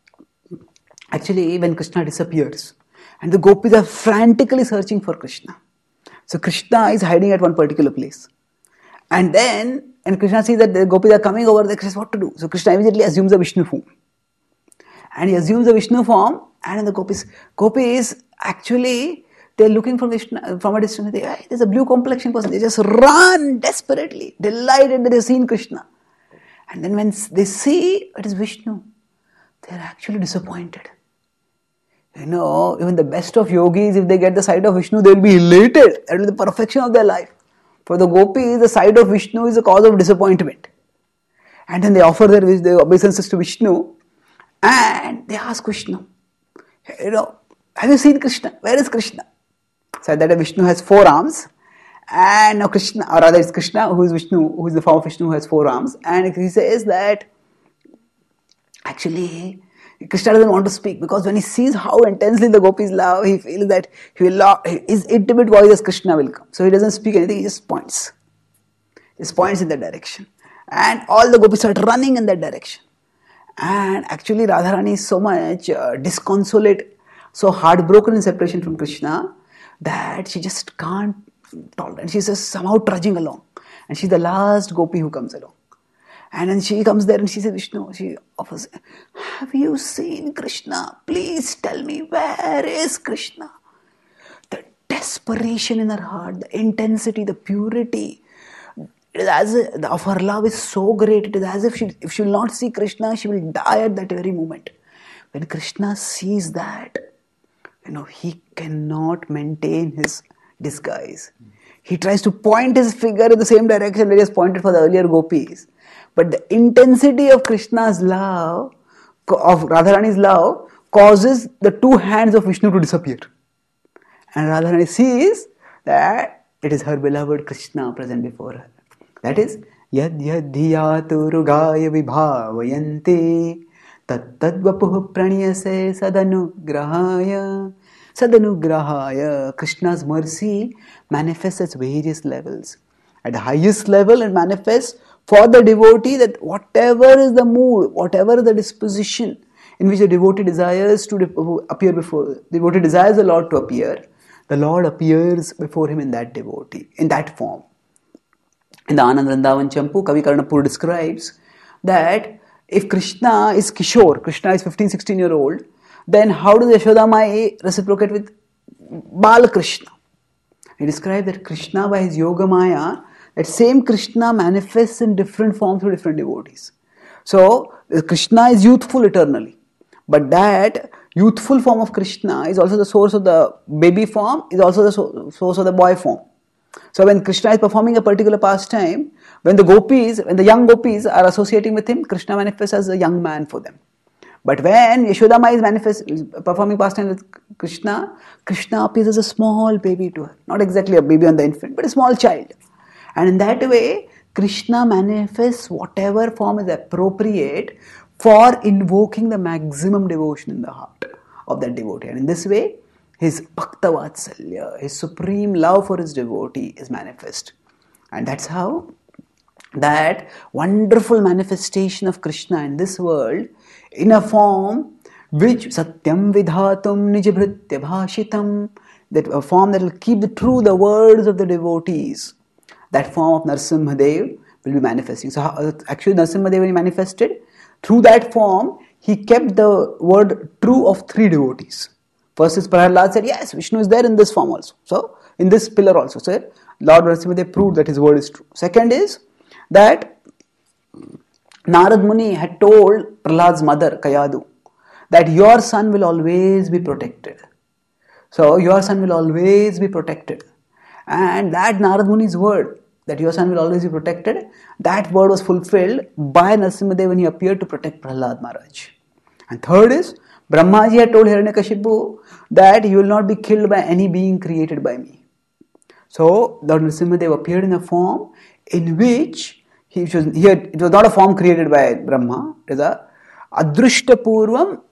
actually when Krishna disappears and the gopis are frantically searching for Krishna. So Krishna is hiding at one particular place. And then, and Krishna sees that the gopis are coming over there, Krishna says what to do. So Krishna immediately assumes a Vishnu form. And he assumes a Vishnu form, and the gopis actually, they're looking from a distance, there's a blue complexion person, they just run desperately, delighted that they've seen Krishna. And then when they see it is Vishnu, they're actually disappointed. Even the best of yogis, if they get the sight of Vishnu, they'll be elated. That will be the perfection of their life. For the gopis, the sight of Vishnu is a cause of disappointment. And then they offer their obeisances to Vishnu and they ask Vishnu, have you seen Krishna? Where is Krishna? So that Vishnu has 4 arms. And now Krishna, or rather it's Krishna who is Vishnu, who is the form of Vishnu who has 4 arms. And he says that actually Krishna doesn't want to speak because when he sees how intensely the gopis love, he feels that his intimate voice as Krishna will come. So he doesn't speak anything, he just points. He just points in that direction. And all the gopis start running in that direction. And actually Radharani is so much disconsolate, so heartbroken in separation from Krishna that she just can't tolerate. She's just somehow trudging along. And she's the last gopi who comes along. And then she comes there and she says, Vishnu, she offers, have you seen Krishna? Please tell me, where is Krishna? The desperation in her heart, the intensity, the purity, It is as if of her love is so great. It is as if if she will not see Krishna, she will die at that very moment. When Krishna sees that, he cannot maintain his disguise. He tries to point his finger in the same direction that he has pointed for the earlier gopis. But the intensity of Krishna's love, of Radharani's love, causes the two hands of Vishnu to disappear. And Radharani sees that it is her beloved Krishna present before her. That is, yad yad dhiyatu rugaya vibhavayante tat tad vapuh praniyase sadanugrahaya. Sadanugrahaya. Krishna's mercy manifests at various levels. At the highest level, it manifests for the devotee that whatever is the mood, whatever the disposition in which the devotee desires to appear before, the devotee desires the Lord to appear, the Lord appears before him in that devotee, in that form. In the Anand Vrindavan Champu, Kavi Karnapur describes that if Krishna is Kishore, Krishna is 15-16-year-old, then how does Yashoda Mai reciprocate with Bala Krishna? He describes that Krishna, by his Yoga Maya, that same Krishna manifests in different forms to different devotees. So, Krishna is youthful eternally. But that youthful form of Krishna is also the source of the baby form, is also the source of the boy form. So when Krishna is performing a particular pastime, when the young gopis are associating with him, Krishna manifests as a young man for them. But when Yashodama is performing pastime with Krishna, Krishna appears as a small baby to her. Not exactly a baby on the infant, but a small child. And in that way, Krishna manifests whatever form is appropriate for invoking the maximum devotion in the heart of that devotee. And in this way, his Bhakta Vatsalya, his supreme love for his devotee is manifest. And that's how that wonderful manifestation of Krishna in this world, in a form which Satyam Vidhatum Nijabhritya Bhashitam, that a form that will keep the words of the devotees, that form of Narasimhadev will be manifesting. So actually Narasimhadev, when he manifested, through that form, he kept the word true of three devotees. First is Prahlad said, yes, Vishnu is there in this form also. So, in this pillar also. So, Lord Narasimhadev proved that his word is true. Second is that Narad Muni had told Prahlad's mother, Kayadu, that your son will always be protected. So, your son will always be protected. And that Narad Muni's word, that your son will always be protected, that word was fulfilled by Narasimhadev when he appeared to protect Prahlad Maharaj. And third is, Brahmaji had told Hiranyakashipu that you will not be killed by any being created by me. So, Lord Narasimhadev appeared in a form in which it was not a form created by Brahma, it is a Adrishtapurvam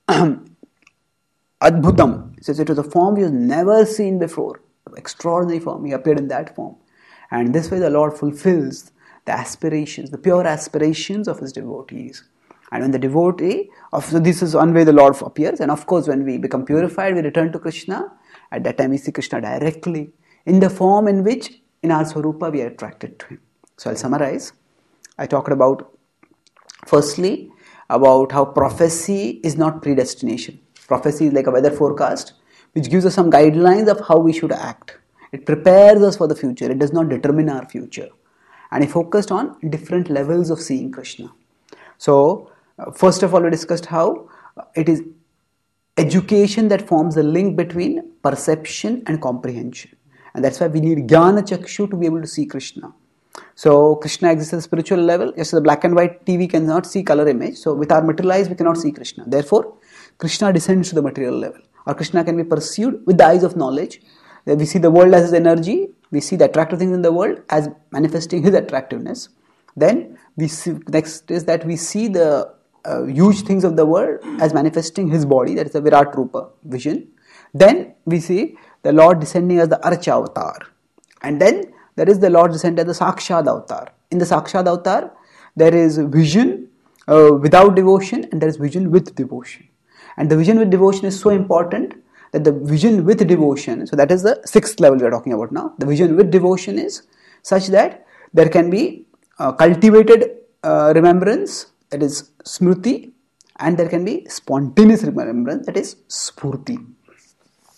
Adbhutam. It says it was a form he was never seen before, extraordinary form, he appeared in that form. And this way the Lord fulfills the aspirations, the pure aspirations of his devotees. And when the devotee, so this is one way the Lord appears, and of course when we become purified, we return to Krishna. At that time we see Krishna directly in the form in which in our Swarupa we are attracted to him. So I'll summarize. I talked about, firstly, about how prophecy is not predestination. Prophecy is like a weather forecast, which gives us some guidelines of how we should act. It prepares us for the future. It does not determine our future. And it focused on different levels of seeing Krishna. So, first of all, we discussed how it is education that forms the link between perception and comprehension. And that's why we need Jnana Chakshu to be able to see Krishna. So, Krishna exists at the spiritual level. Yes, the black and white TV cannot see color image. So, with our material eyes, we cannot see Krishna. Therefore, Krishna descends to the material level. Or Krishna can be perceived with the eyes of knowledge. We see the world as his energy. We see the attractive things in the world as manifesting his attractiveness. Then, we see, next is that we see the huge things of the world as manifesting his body, that is the Virat Rupa vision. Then we see the Lord descending as the Archa avatar. And then there is the Lord descending as the Sakshad avatar. In the Sakshad avatar, there is vision without devotion and there is vision with devotion. And the vision with devotion is so important that the vision with devotion, so that is the sixth level we are talking about now. The vision with devotion is such that there can be cultivated remembrance, that is smriti, and there can be spontaneous remembrance, that is spurti.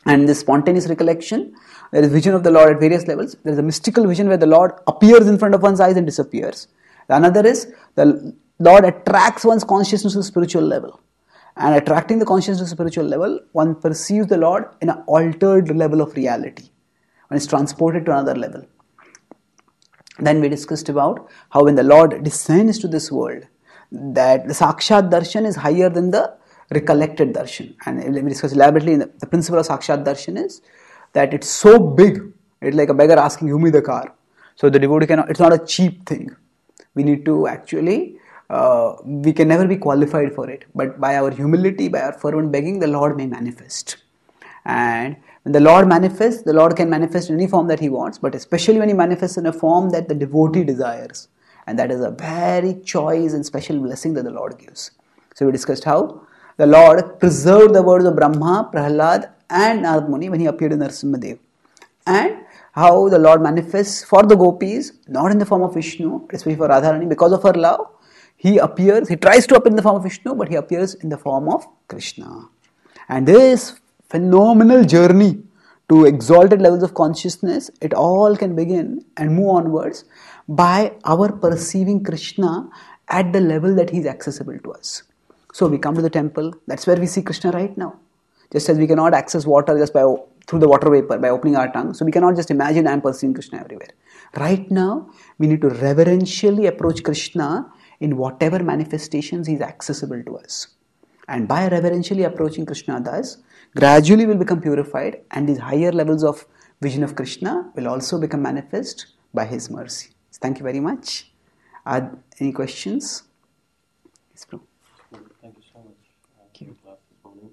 And this spontaneous recollection, there is vision of the Lord at various levels. There is a mystical vision where the Lord appears in front of one's eyes and disappears. Another is the Lord attracts one's consciousness to the spiritual level. And attracting the consciousness to the spiritual level, one perceives the Lord in an altered level of reality. One is transported to another level. Then we discussed about how when the Lord descends to this world, that the Sakshat Darshan is higher than the recollected darshan. And we discussed elaborately, the principle of Sakshat Darshan is that it's so big, it's like a beggar asking, "Give me the car." So the devotee cannot, it's not a cheap thing. We need to actually, we can never be qualified for it. But by our humility, by our fervent begging, the Lord may manifest. And when the Lord manifests, the Lord can manifest in any form that He wants, but especially when He manifests in a form that the devotee desires. And that is a very choice and special blessing that the Lord gives. So we discussed how the Lord preserved the words of Brahma, Prahlad and Narad Muni when He appeared in Narasimhadev. And how the Lord manifests for the gopis, not in the form of Vishnu, especially for Radharani, because of her love. He appears, He tries to appear in the form of Vishnu, but He appears in the form of Krishna. And this phenomenal journey to exalted levels of consciousness, it all can begin and move onwards by our perceiving Krishna at the level that He is accessible to us. So we come to the temple, that's where we see Krishna right now. Just as we cannot access water just through the water vapor by opening our tongue, so we cannot just imagine I am perceiving Krishna everywhere. Right now, we need to reverentially approach Krishna in whatever manifestations He is accessible to us. And by reverentially approaching Krishna thus, gradually we'll become purified, and these higher levels of vision of Krishna will also become manifest by His mercy. So thank you very much. Any questions? Yes, bro. Thank you so much for the class this morning.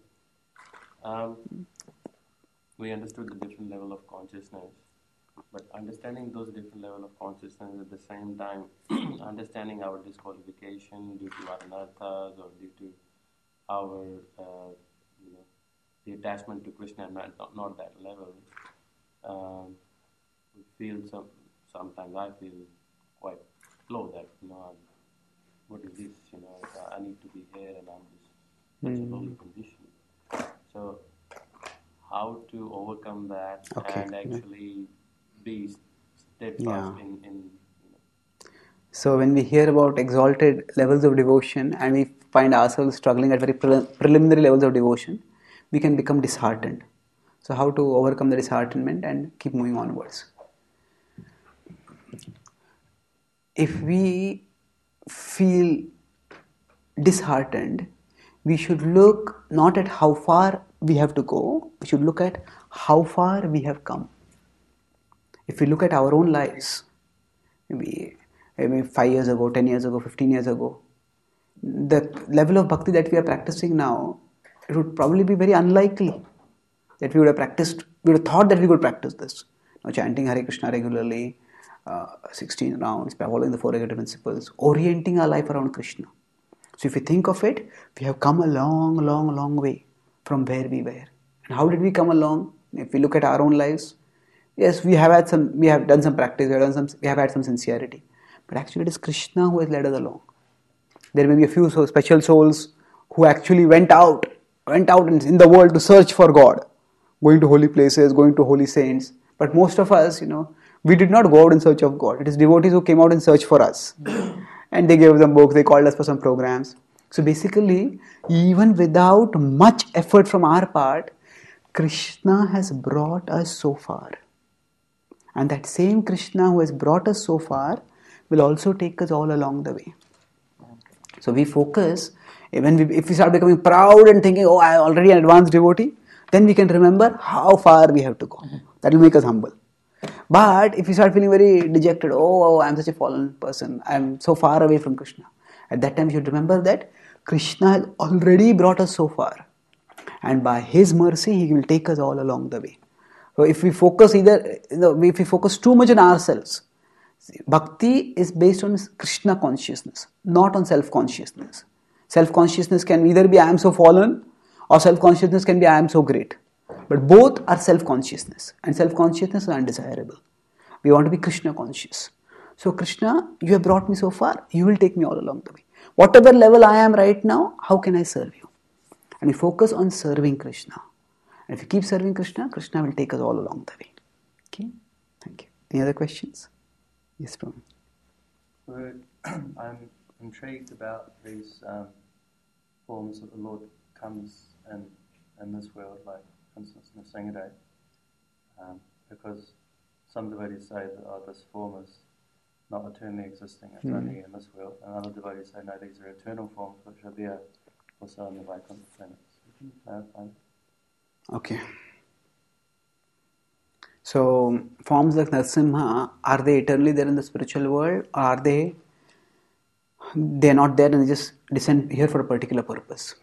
We understood the different level of consciousness, but understanding those different level of consciousness at the same time, understanding our disqualification due to our anarthas or due to our the attachment to Krishna, not that level. We feel sometimes I feel quite low that what is this? I need to be here and I'm just such a lowly condition. So how to overcome that and actually be steadfast in So when we hear about exalted levels of devotion and we find ourselves struggling at very preliminary levels of devotion, we can become disheartened. So how to overcome the disheartenment and keep moving onwards? If we feel disheartened, we should look not at how far we have to go, we should look at how far we have come. If we look at our own lives, maybe 5 years ago, 10 years ago, 15 years ago, the level of bhakti that we are practicing now, it would probably be very unlikely that we would have thought that we could practice this. Chanting Hare Krishna regularly, 16 rounds, following the 4 negative principles, orienting our life around Krishna. So if you think of it, we have come a long way from where we were. And how did we come along? If we look at our own lives, yes, we have done some practice, we have had some sincerity. But actually it is Krishna who has led us along. There may be a few special souls who actually went out in the world to search for God, going to holy places, going to holy saints. But most of us, we did not go out in search of God. It is devotees who came out in search for us. And they gave them books, they called us for some programs. So basically, even without much effort from our part, Krishna has brought us so far. And that same Krishna who has brought us so far will also take us all along the way. So we focus, if we start becoming proud and thinking, I am already an advanced devotee, then we can remember how far we have to go. That will make us humble. But if we start feeling very dejected, I am such a fallen person, I am so far away from Krishna. At that time you should remember that Krishna has already brought us so far. And by His mercy, He will take us all along the way. So if we focus if we focus too much on ourselves, bhakti is based on Krishna consciousness, not on self-consciousness. Self-consciousness can either be I am so fallen, or self-consciousness can be I am so great. But both are self-consciousness, and self-consciousness is undesirable. We want to be Krishna conscious. So Krishna, you have brought me so far, you will take me all along the way. Whatever level I am right now, how can I serve you? And we focus on serving Krishna. And if you keep serving Krishna, Krishna will take us all along the way. Okay, thank you. Any other questions? Yes, Prabhu. Well, I'm intrigued about these forms that the Lord comes in this world, like for instance Nrsimhadev, because some devotees say that this form is not eternally existing, it's only in this world, and other devotees say no, these are eternal forms which are there also in the Vaikuntha planets. Can you clarify? Okay. So, forms like Narasimha, are they eternally there in the spiritual world, or are they are not there and they just descend here for a particular purpose?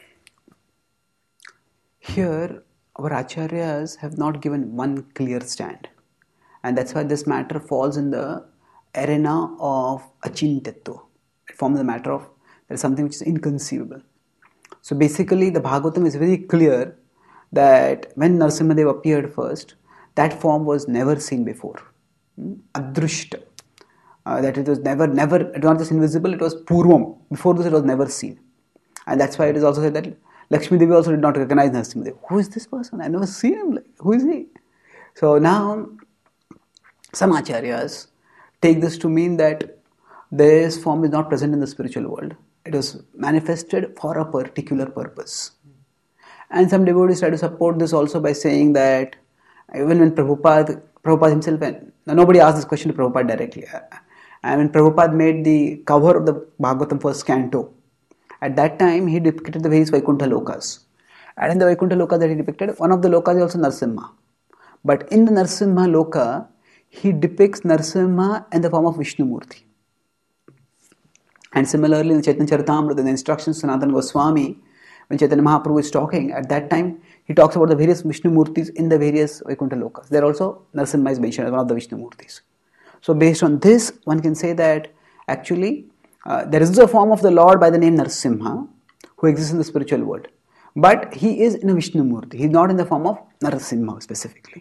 Here, our acharyas have not given one clear stand, and that's why this matter falls in the arena of achintatva. It forms the matter of there is something which is inconceivable. So basically, the Bhagavatam is very clear that when Narasimhadev appeared first, that form was never seen before. Adrushta. That it was never, it was not just invisible, it was purvam. Before this, it was never seen. And that's why it is also said that Lakshmi Devi also did not recognize Narasimhadev. Who is this person? I've never seen him. Who is he? So now, some acharyas take this to mean that this form is not present in the spiritual world. It was manifested for a particular purpose. And some devotees try to support this also by saying that even when Prabhupada himself, now nobody asked this question to Prabhupada directly. And when Prabhupada made the cover of the Bhagavatam first canto, at that time he depicted the various Vaikuntha lokas. And in the Vaikuntha loka that he depicted, one of the lokas is also Narasimha. But in the Narasimha loka, he depicts Narasimha in the form of Vishnumurti. And similarly in Chaitanya Charitamrita, in the instructions of Sanatana Goswami, when Chaitanya Mahaprabhu is talking, at that time he talks about the various Vishnumurtis in the various Vaikuntha lokas. There also Narasimha is mentioned as one of the Vishnumurtis. So based on this, one can say that actually there is a form of the Lord by the name Narasimha who exists in the spiritual world. But he is in a Vishnumurti. He is not in the form of Narasimha specifically.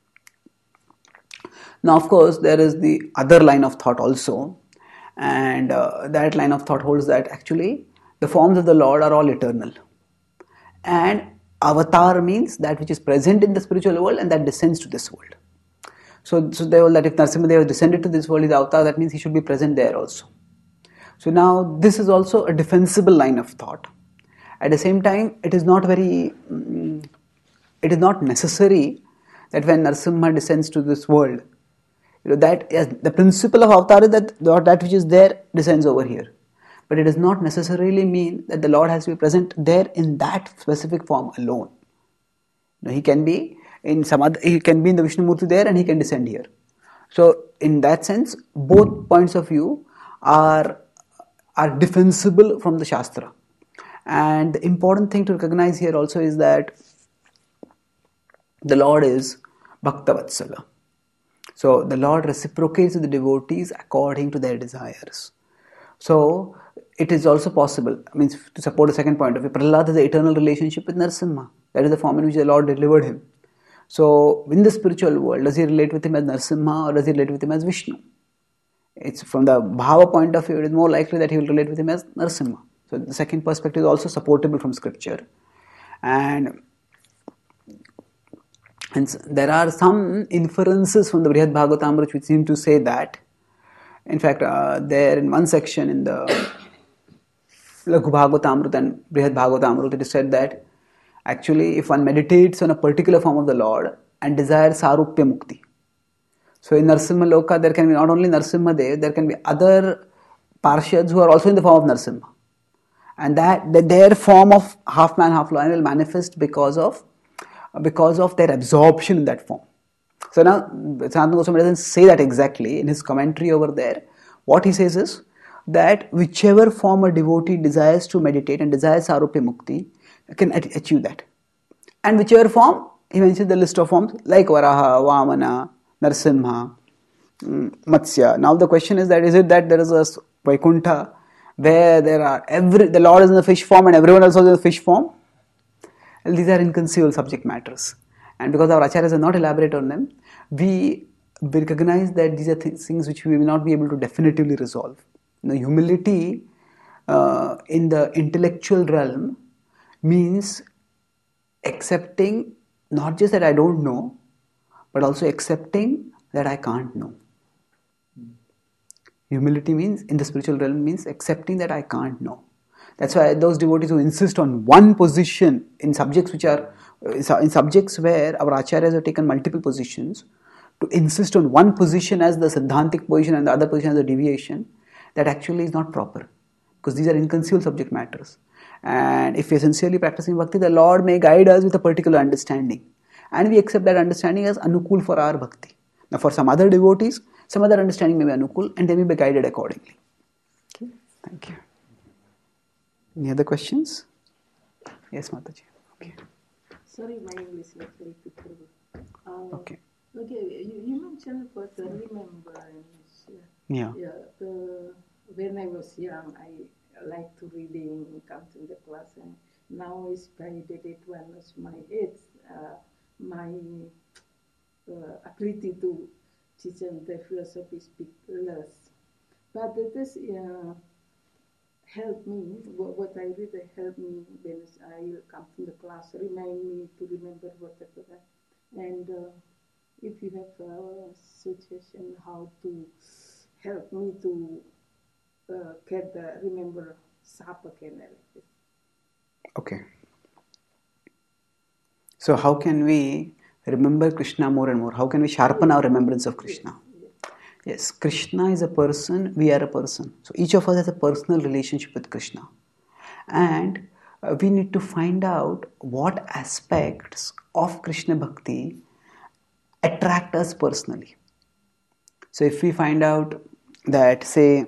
Now of course there is the other line of thought also, and that line of thought holds that actually the forms of the Lord are all eternal. And avatar means that which is present in the spiritual world and that descends to this world. So they hold that if Narasimhadev descended to this world, his avatar, that means he should be present there also. So now this is also a defensible line of thought. At the same time, it is not necessary that when Narasimha descends to this world, that yes, the principle of avatar is that which is there descends over here. But it does not necessarily mean that the Lord has to be present there in that specific form alone. He can be in some other, he can be in the Vishnumurti there and he can descend here. So in that sense, both points of view are defensible from the Shastra. And the important thing to recognize here also is that the Lord is Bhaktavatsala. So the Lord reciprocates with the devotees according to their desires. So it is also possible, to support the second point of view, Prahlad has an eternal relationship with Narasimha. That is the form in which the Lord delivered him. So in the spiritual world, does he relate with him as Narasimha or does he relate with him as Vishnu? It's from the Bhava point of view, it is more likely that he will relate with him as Narasimha. So the second perspective is also supportable from scripture. And there are some inferences from the Brihad Bhagavatamrita which seem to say that, in fact, there in one section in the Laghu Bhagavatamrita and Brihad Bhagavatamrita, it is said that actually if one meditates on a particular form of the Lord and desires Sarupya Mukti. So in Narasimha Loka, there can be not only Narasimha Dev, there can be other Parshads who are also in the form of Narasimha. And that their form of half man, half lion will manifest because of their absorption in that form. So now, Sanatana Goswami doesn't say that exactly in his commentary over there. What he says is that whichever form a devotee desires to meditate and desires Sarupya Mukti can achieve that. And whichever form, he mentions the list of forms like Varaha, Vamana, Narasimha, Matsya. Now the question is that, is it that there is a Vaikuntha where the Lord is in the fish form and everyone else is in the fish form? Well, these are inconceivable subject matters. And because our acharyas have not elaborated on them, we recognize that these are things which we will not be able to definitively resolve. Humility in the intellectual realm means accepting not just that I don't know, but also accepting that I can't know. Humility means, in the spiritual realm, means accepting that I can't know. That's why those devotees who insist on one position in subjects which are, in subjects where our acharyas have taken multiple positions, to insist on one position as the siddhantic position and the other position as the deviation, that actually is not proper. Because these are inconceivable subject matters. And if we are sincerely practicing bhakti, the Lord may guide us with a particular understanding. And we accept that understanding as anukul for our bhakti. Now for some other devotees, some other understanding may be anukul and they may be guided accordingly. Okay, thank you. Any other questions? Yes, Mataji. Okay. Sorry, my English is very terrible. Okay. Okay, you mentioned about the remembrance. Yeah. When I was young, I liked to reading, come to the class, and now it's by the date when it's my age, my ability to teach the philosophy speak less. But it is helped me, what I read helped me when I come to the class, remind me to remember whatever. And if you have a suggestion how to help me to remember Sapa again like this. Okay. So how can we remember Krishna more and more? How can we sharpen our remembrance of Krishna? Yes, Krishna is a person, we are a person. So each of us has a personal relationship with Krishna. And we need to find out what aspects of Krishna Bhakti attract us personally. So if we find out that, say,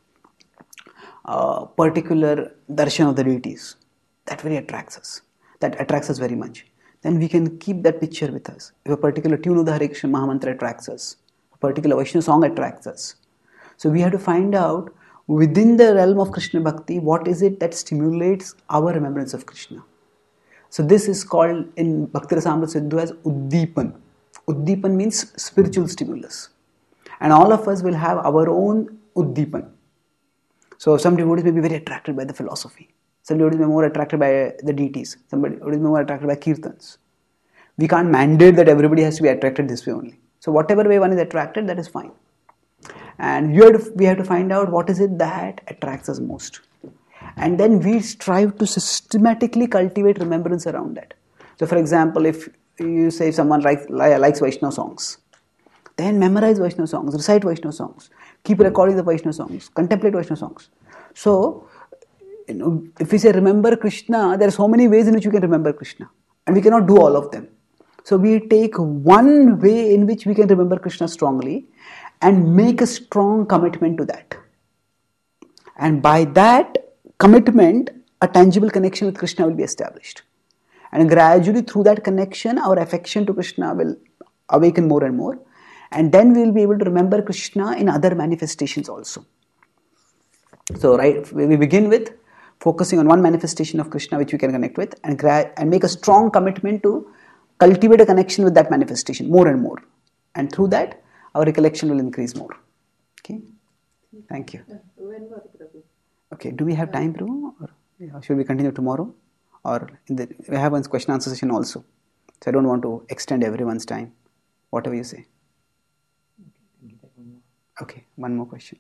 a particular darshan of the deities, that very attracts us. That attracts us very much. Then we can keep that picture with us. If a particular tune of the Hare Krishna Mahamantra attracts us, a particular Vaishnava song attracts us. So we have to find out within the realm of Krishna Bhakti, what is it that stimulates our remembrance of Krishna. So this is called in Bhakti Rasamrita Sindhu as Uddipan. Uddipan means spiritual stimulus. And all of us will have our own Uddipan. So some devotees may be very attracted by the philosophy. Some devotees may be more attracted by the deities. Some devotees may be more attracted by kirtans. We can't mandate that everybody has to be attracted this way only. So whatever way one is attracted, that is fine. And we have to find out what is it that attracts us most. And then we strive to systematically cultivate remembrance around that. So for example, if you say someone likes Vaishnava songs, then memorize Vaishnava songs, recite Vaishnava songs, keep recording the Vaishnava songs, contemplate Vaishnava songs. So, if we say remember Krishna, there are so many ways in which you can remember Krishna. And we cannot do all of them. So we take one way in which we can remember Krishna strongly and make a strong commitment to that. And by that commitment, a tangible connection with Krishna will be established. And gradually through that connection, our affection to Krishna will awaken more and more. And then we will be able to remember Krishna in other manifestations also. So we begin with focusing on one manifestation of Krishna which we can connect with and make a strong commitment to cultivate a connection with that manifestation more and more. And through that, our recollection will increase more. Okay? Thank you. Okay, do we have time, Prabhu? Or should we continue tomorrow? Or we have one question answer session also. So I don't want to extend everyone's time. Whatever you say. Okay, one more question.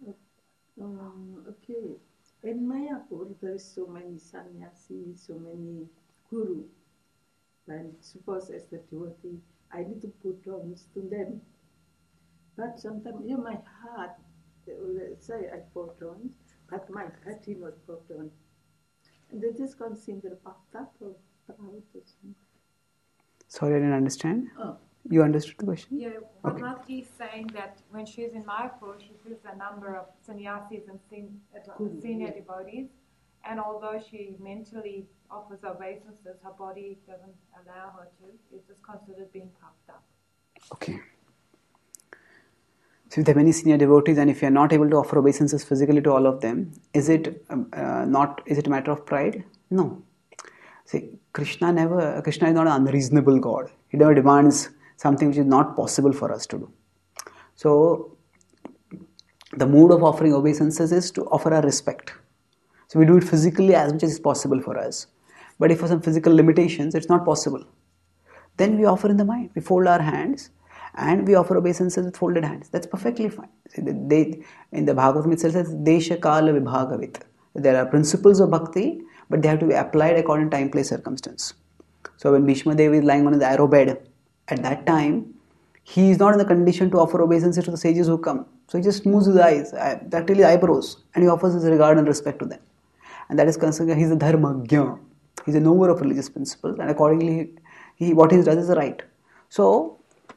Okay. In Mayapur, there is so many sannyasis, so many guru. And suppose as the devotee, I need to put on to them. But sometimes, my heart, let's say I put on, but my heart is not put on. And that is considered puffed up or proud or something. Sorry, I didn't understand. Oh. You understood the question? Yeah, Bhagavati is saying that when she's in Mayapur, she sees a number of sannyasis and senior devotees, and although she mentally offers obeisances, her body doesn't allow her to. It's just considered being puffed up. Okay. So if there are many senior devotees and if you are not able to offer obeisances physically to all of them, is it a matter of pride? No. See, Krishna is not an unreasonable God. He never demands something which is not possible for us to do. So, the mood of offering obeisances is to offer our respect. So, we do it physically as much as is possible for us. But if for some physical limitations, it's not possible. then we offer in the mind. We fold our hands and we offer obeisances with folded hands. That's perfectly fine. See, in the Bhagavatam itself says, Desha Kala Vibhagavit. There are principles of bhakti, but they have to be applied according to time, place, circumstance. So when Bhishma Dev is lying on his arrow bed, at that time, he is not in the condition to offer obeisances to the sages who come. So he just moves his eyes, practically eyebrows, and he offers his regard and respect to them. And that is considered, he is a dharmagya. He is a knower of religious principles, and accordingly, what he does is right. So,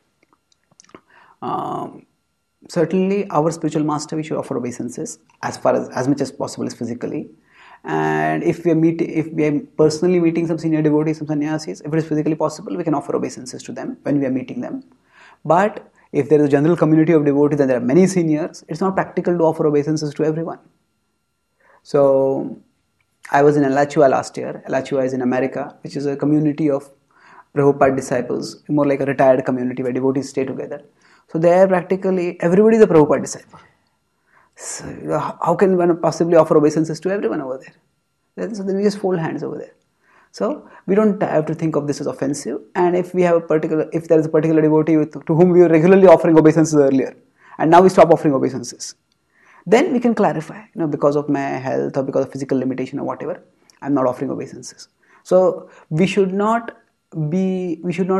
certainly our spiritual master, we should offer obeisances as much as possible is physically. And if we are personally meeting some senior devotees, some sannyasis, if it is physically possible, we can offer obeisances to them when we are meeting them. But if there is a general community of devotees and there are many seniors, it's not practical to offer obeisances to everyone. So, I was in Alachua last year. Alachua is in America, which is a community of Prabhupada disciples, more like a retired community where devotees stay together. So there practically everybody is a Prabhupada disciple. So how can one possibly offer obeisances to everyone over there? So then we just fold hands over there. So we don't have to think of this as offensive. And if there is a particular devotee to whom we were regularly offering obeisances earlier, and now we stop offering obeisances, then we can clarify, because of my health or because of physical limitation or whatever, I'm not offering obeisances. So we should not do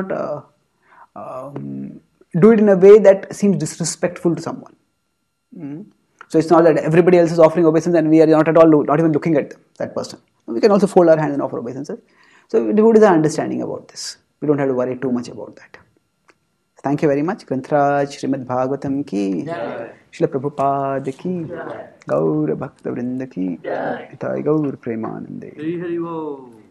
it in a way that seems disrespectful to someone. So it's not that everybody else is offering obeisances and we are not even looking at that person. We can also fold our hands and offer obeisances. So devotees are understanding about this. We don't have to worry too much about that. Thank you very much. Grantaraj Srimad Bhagavatam ki, Srila Prabhupada ki, Gaur Bhakta Vrinda ki, Itai Gaur Premanande.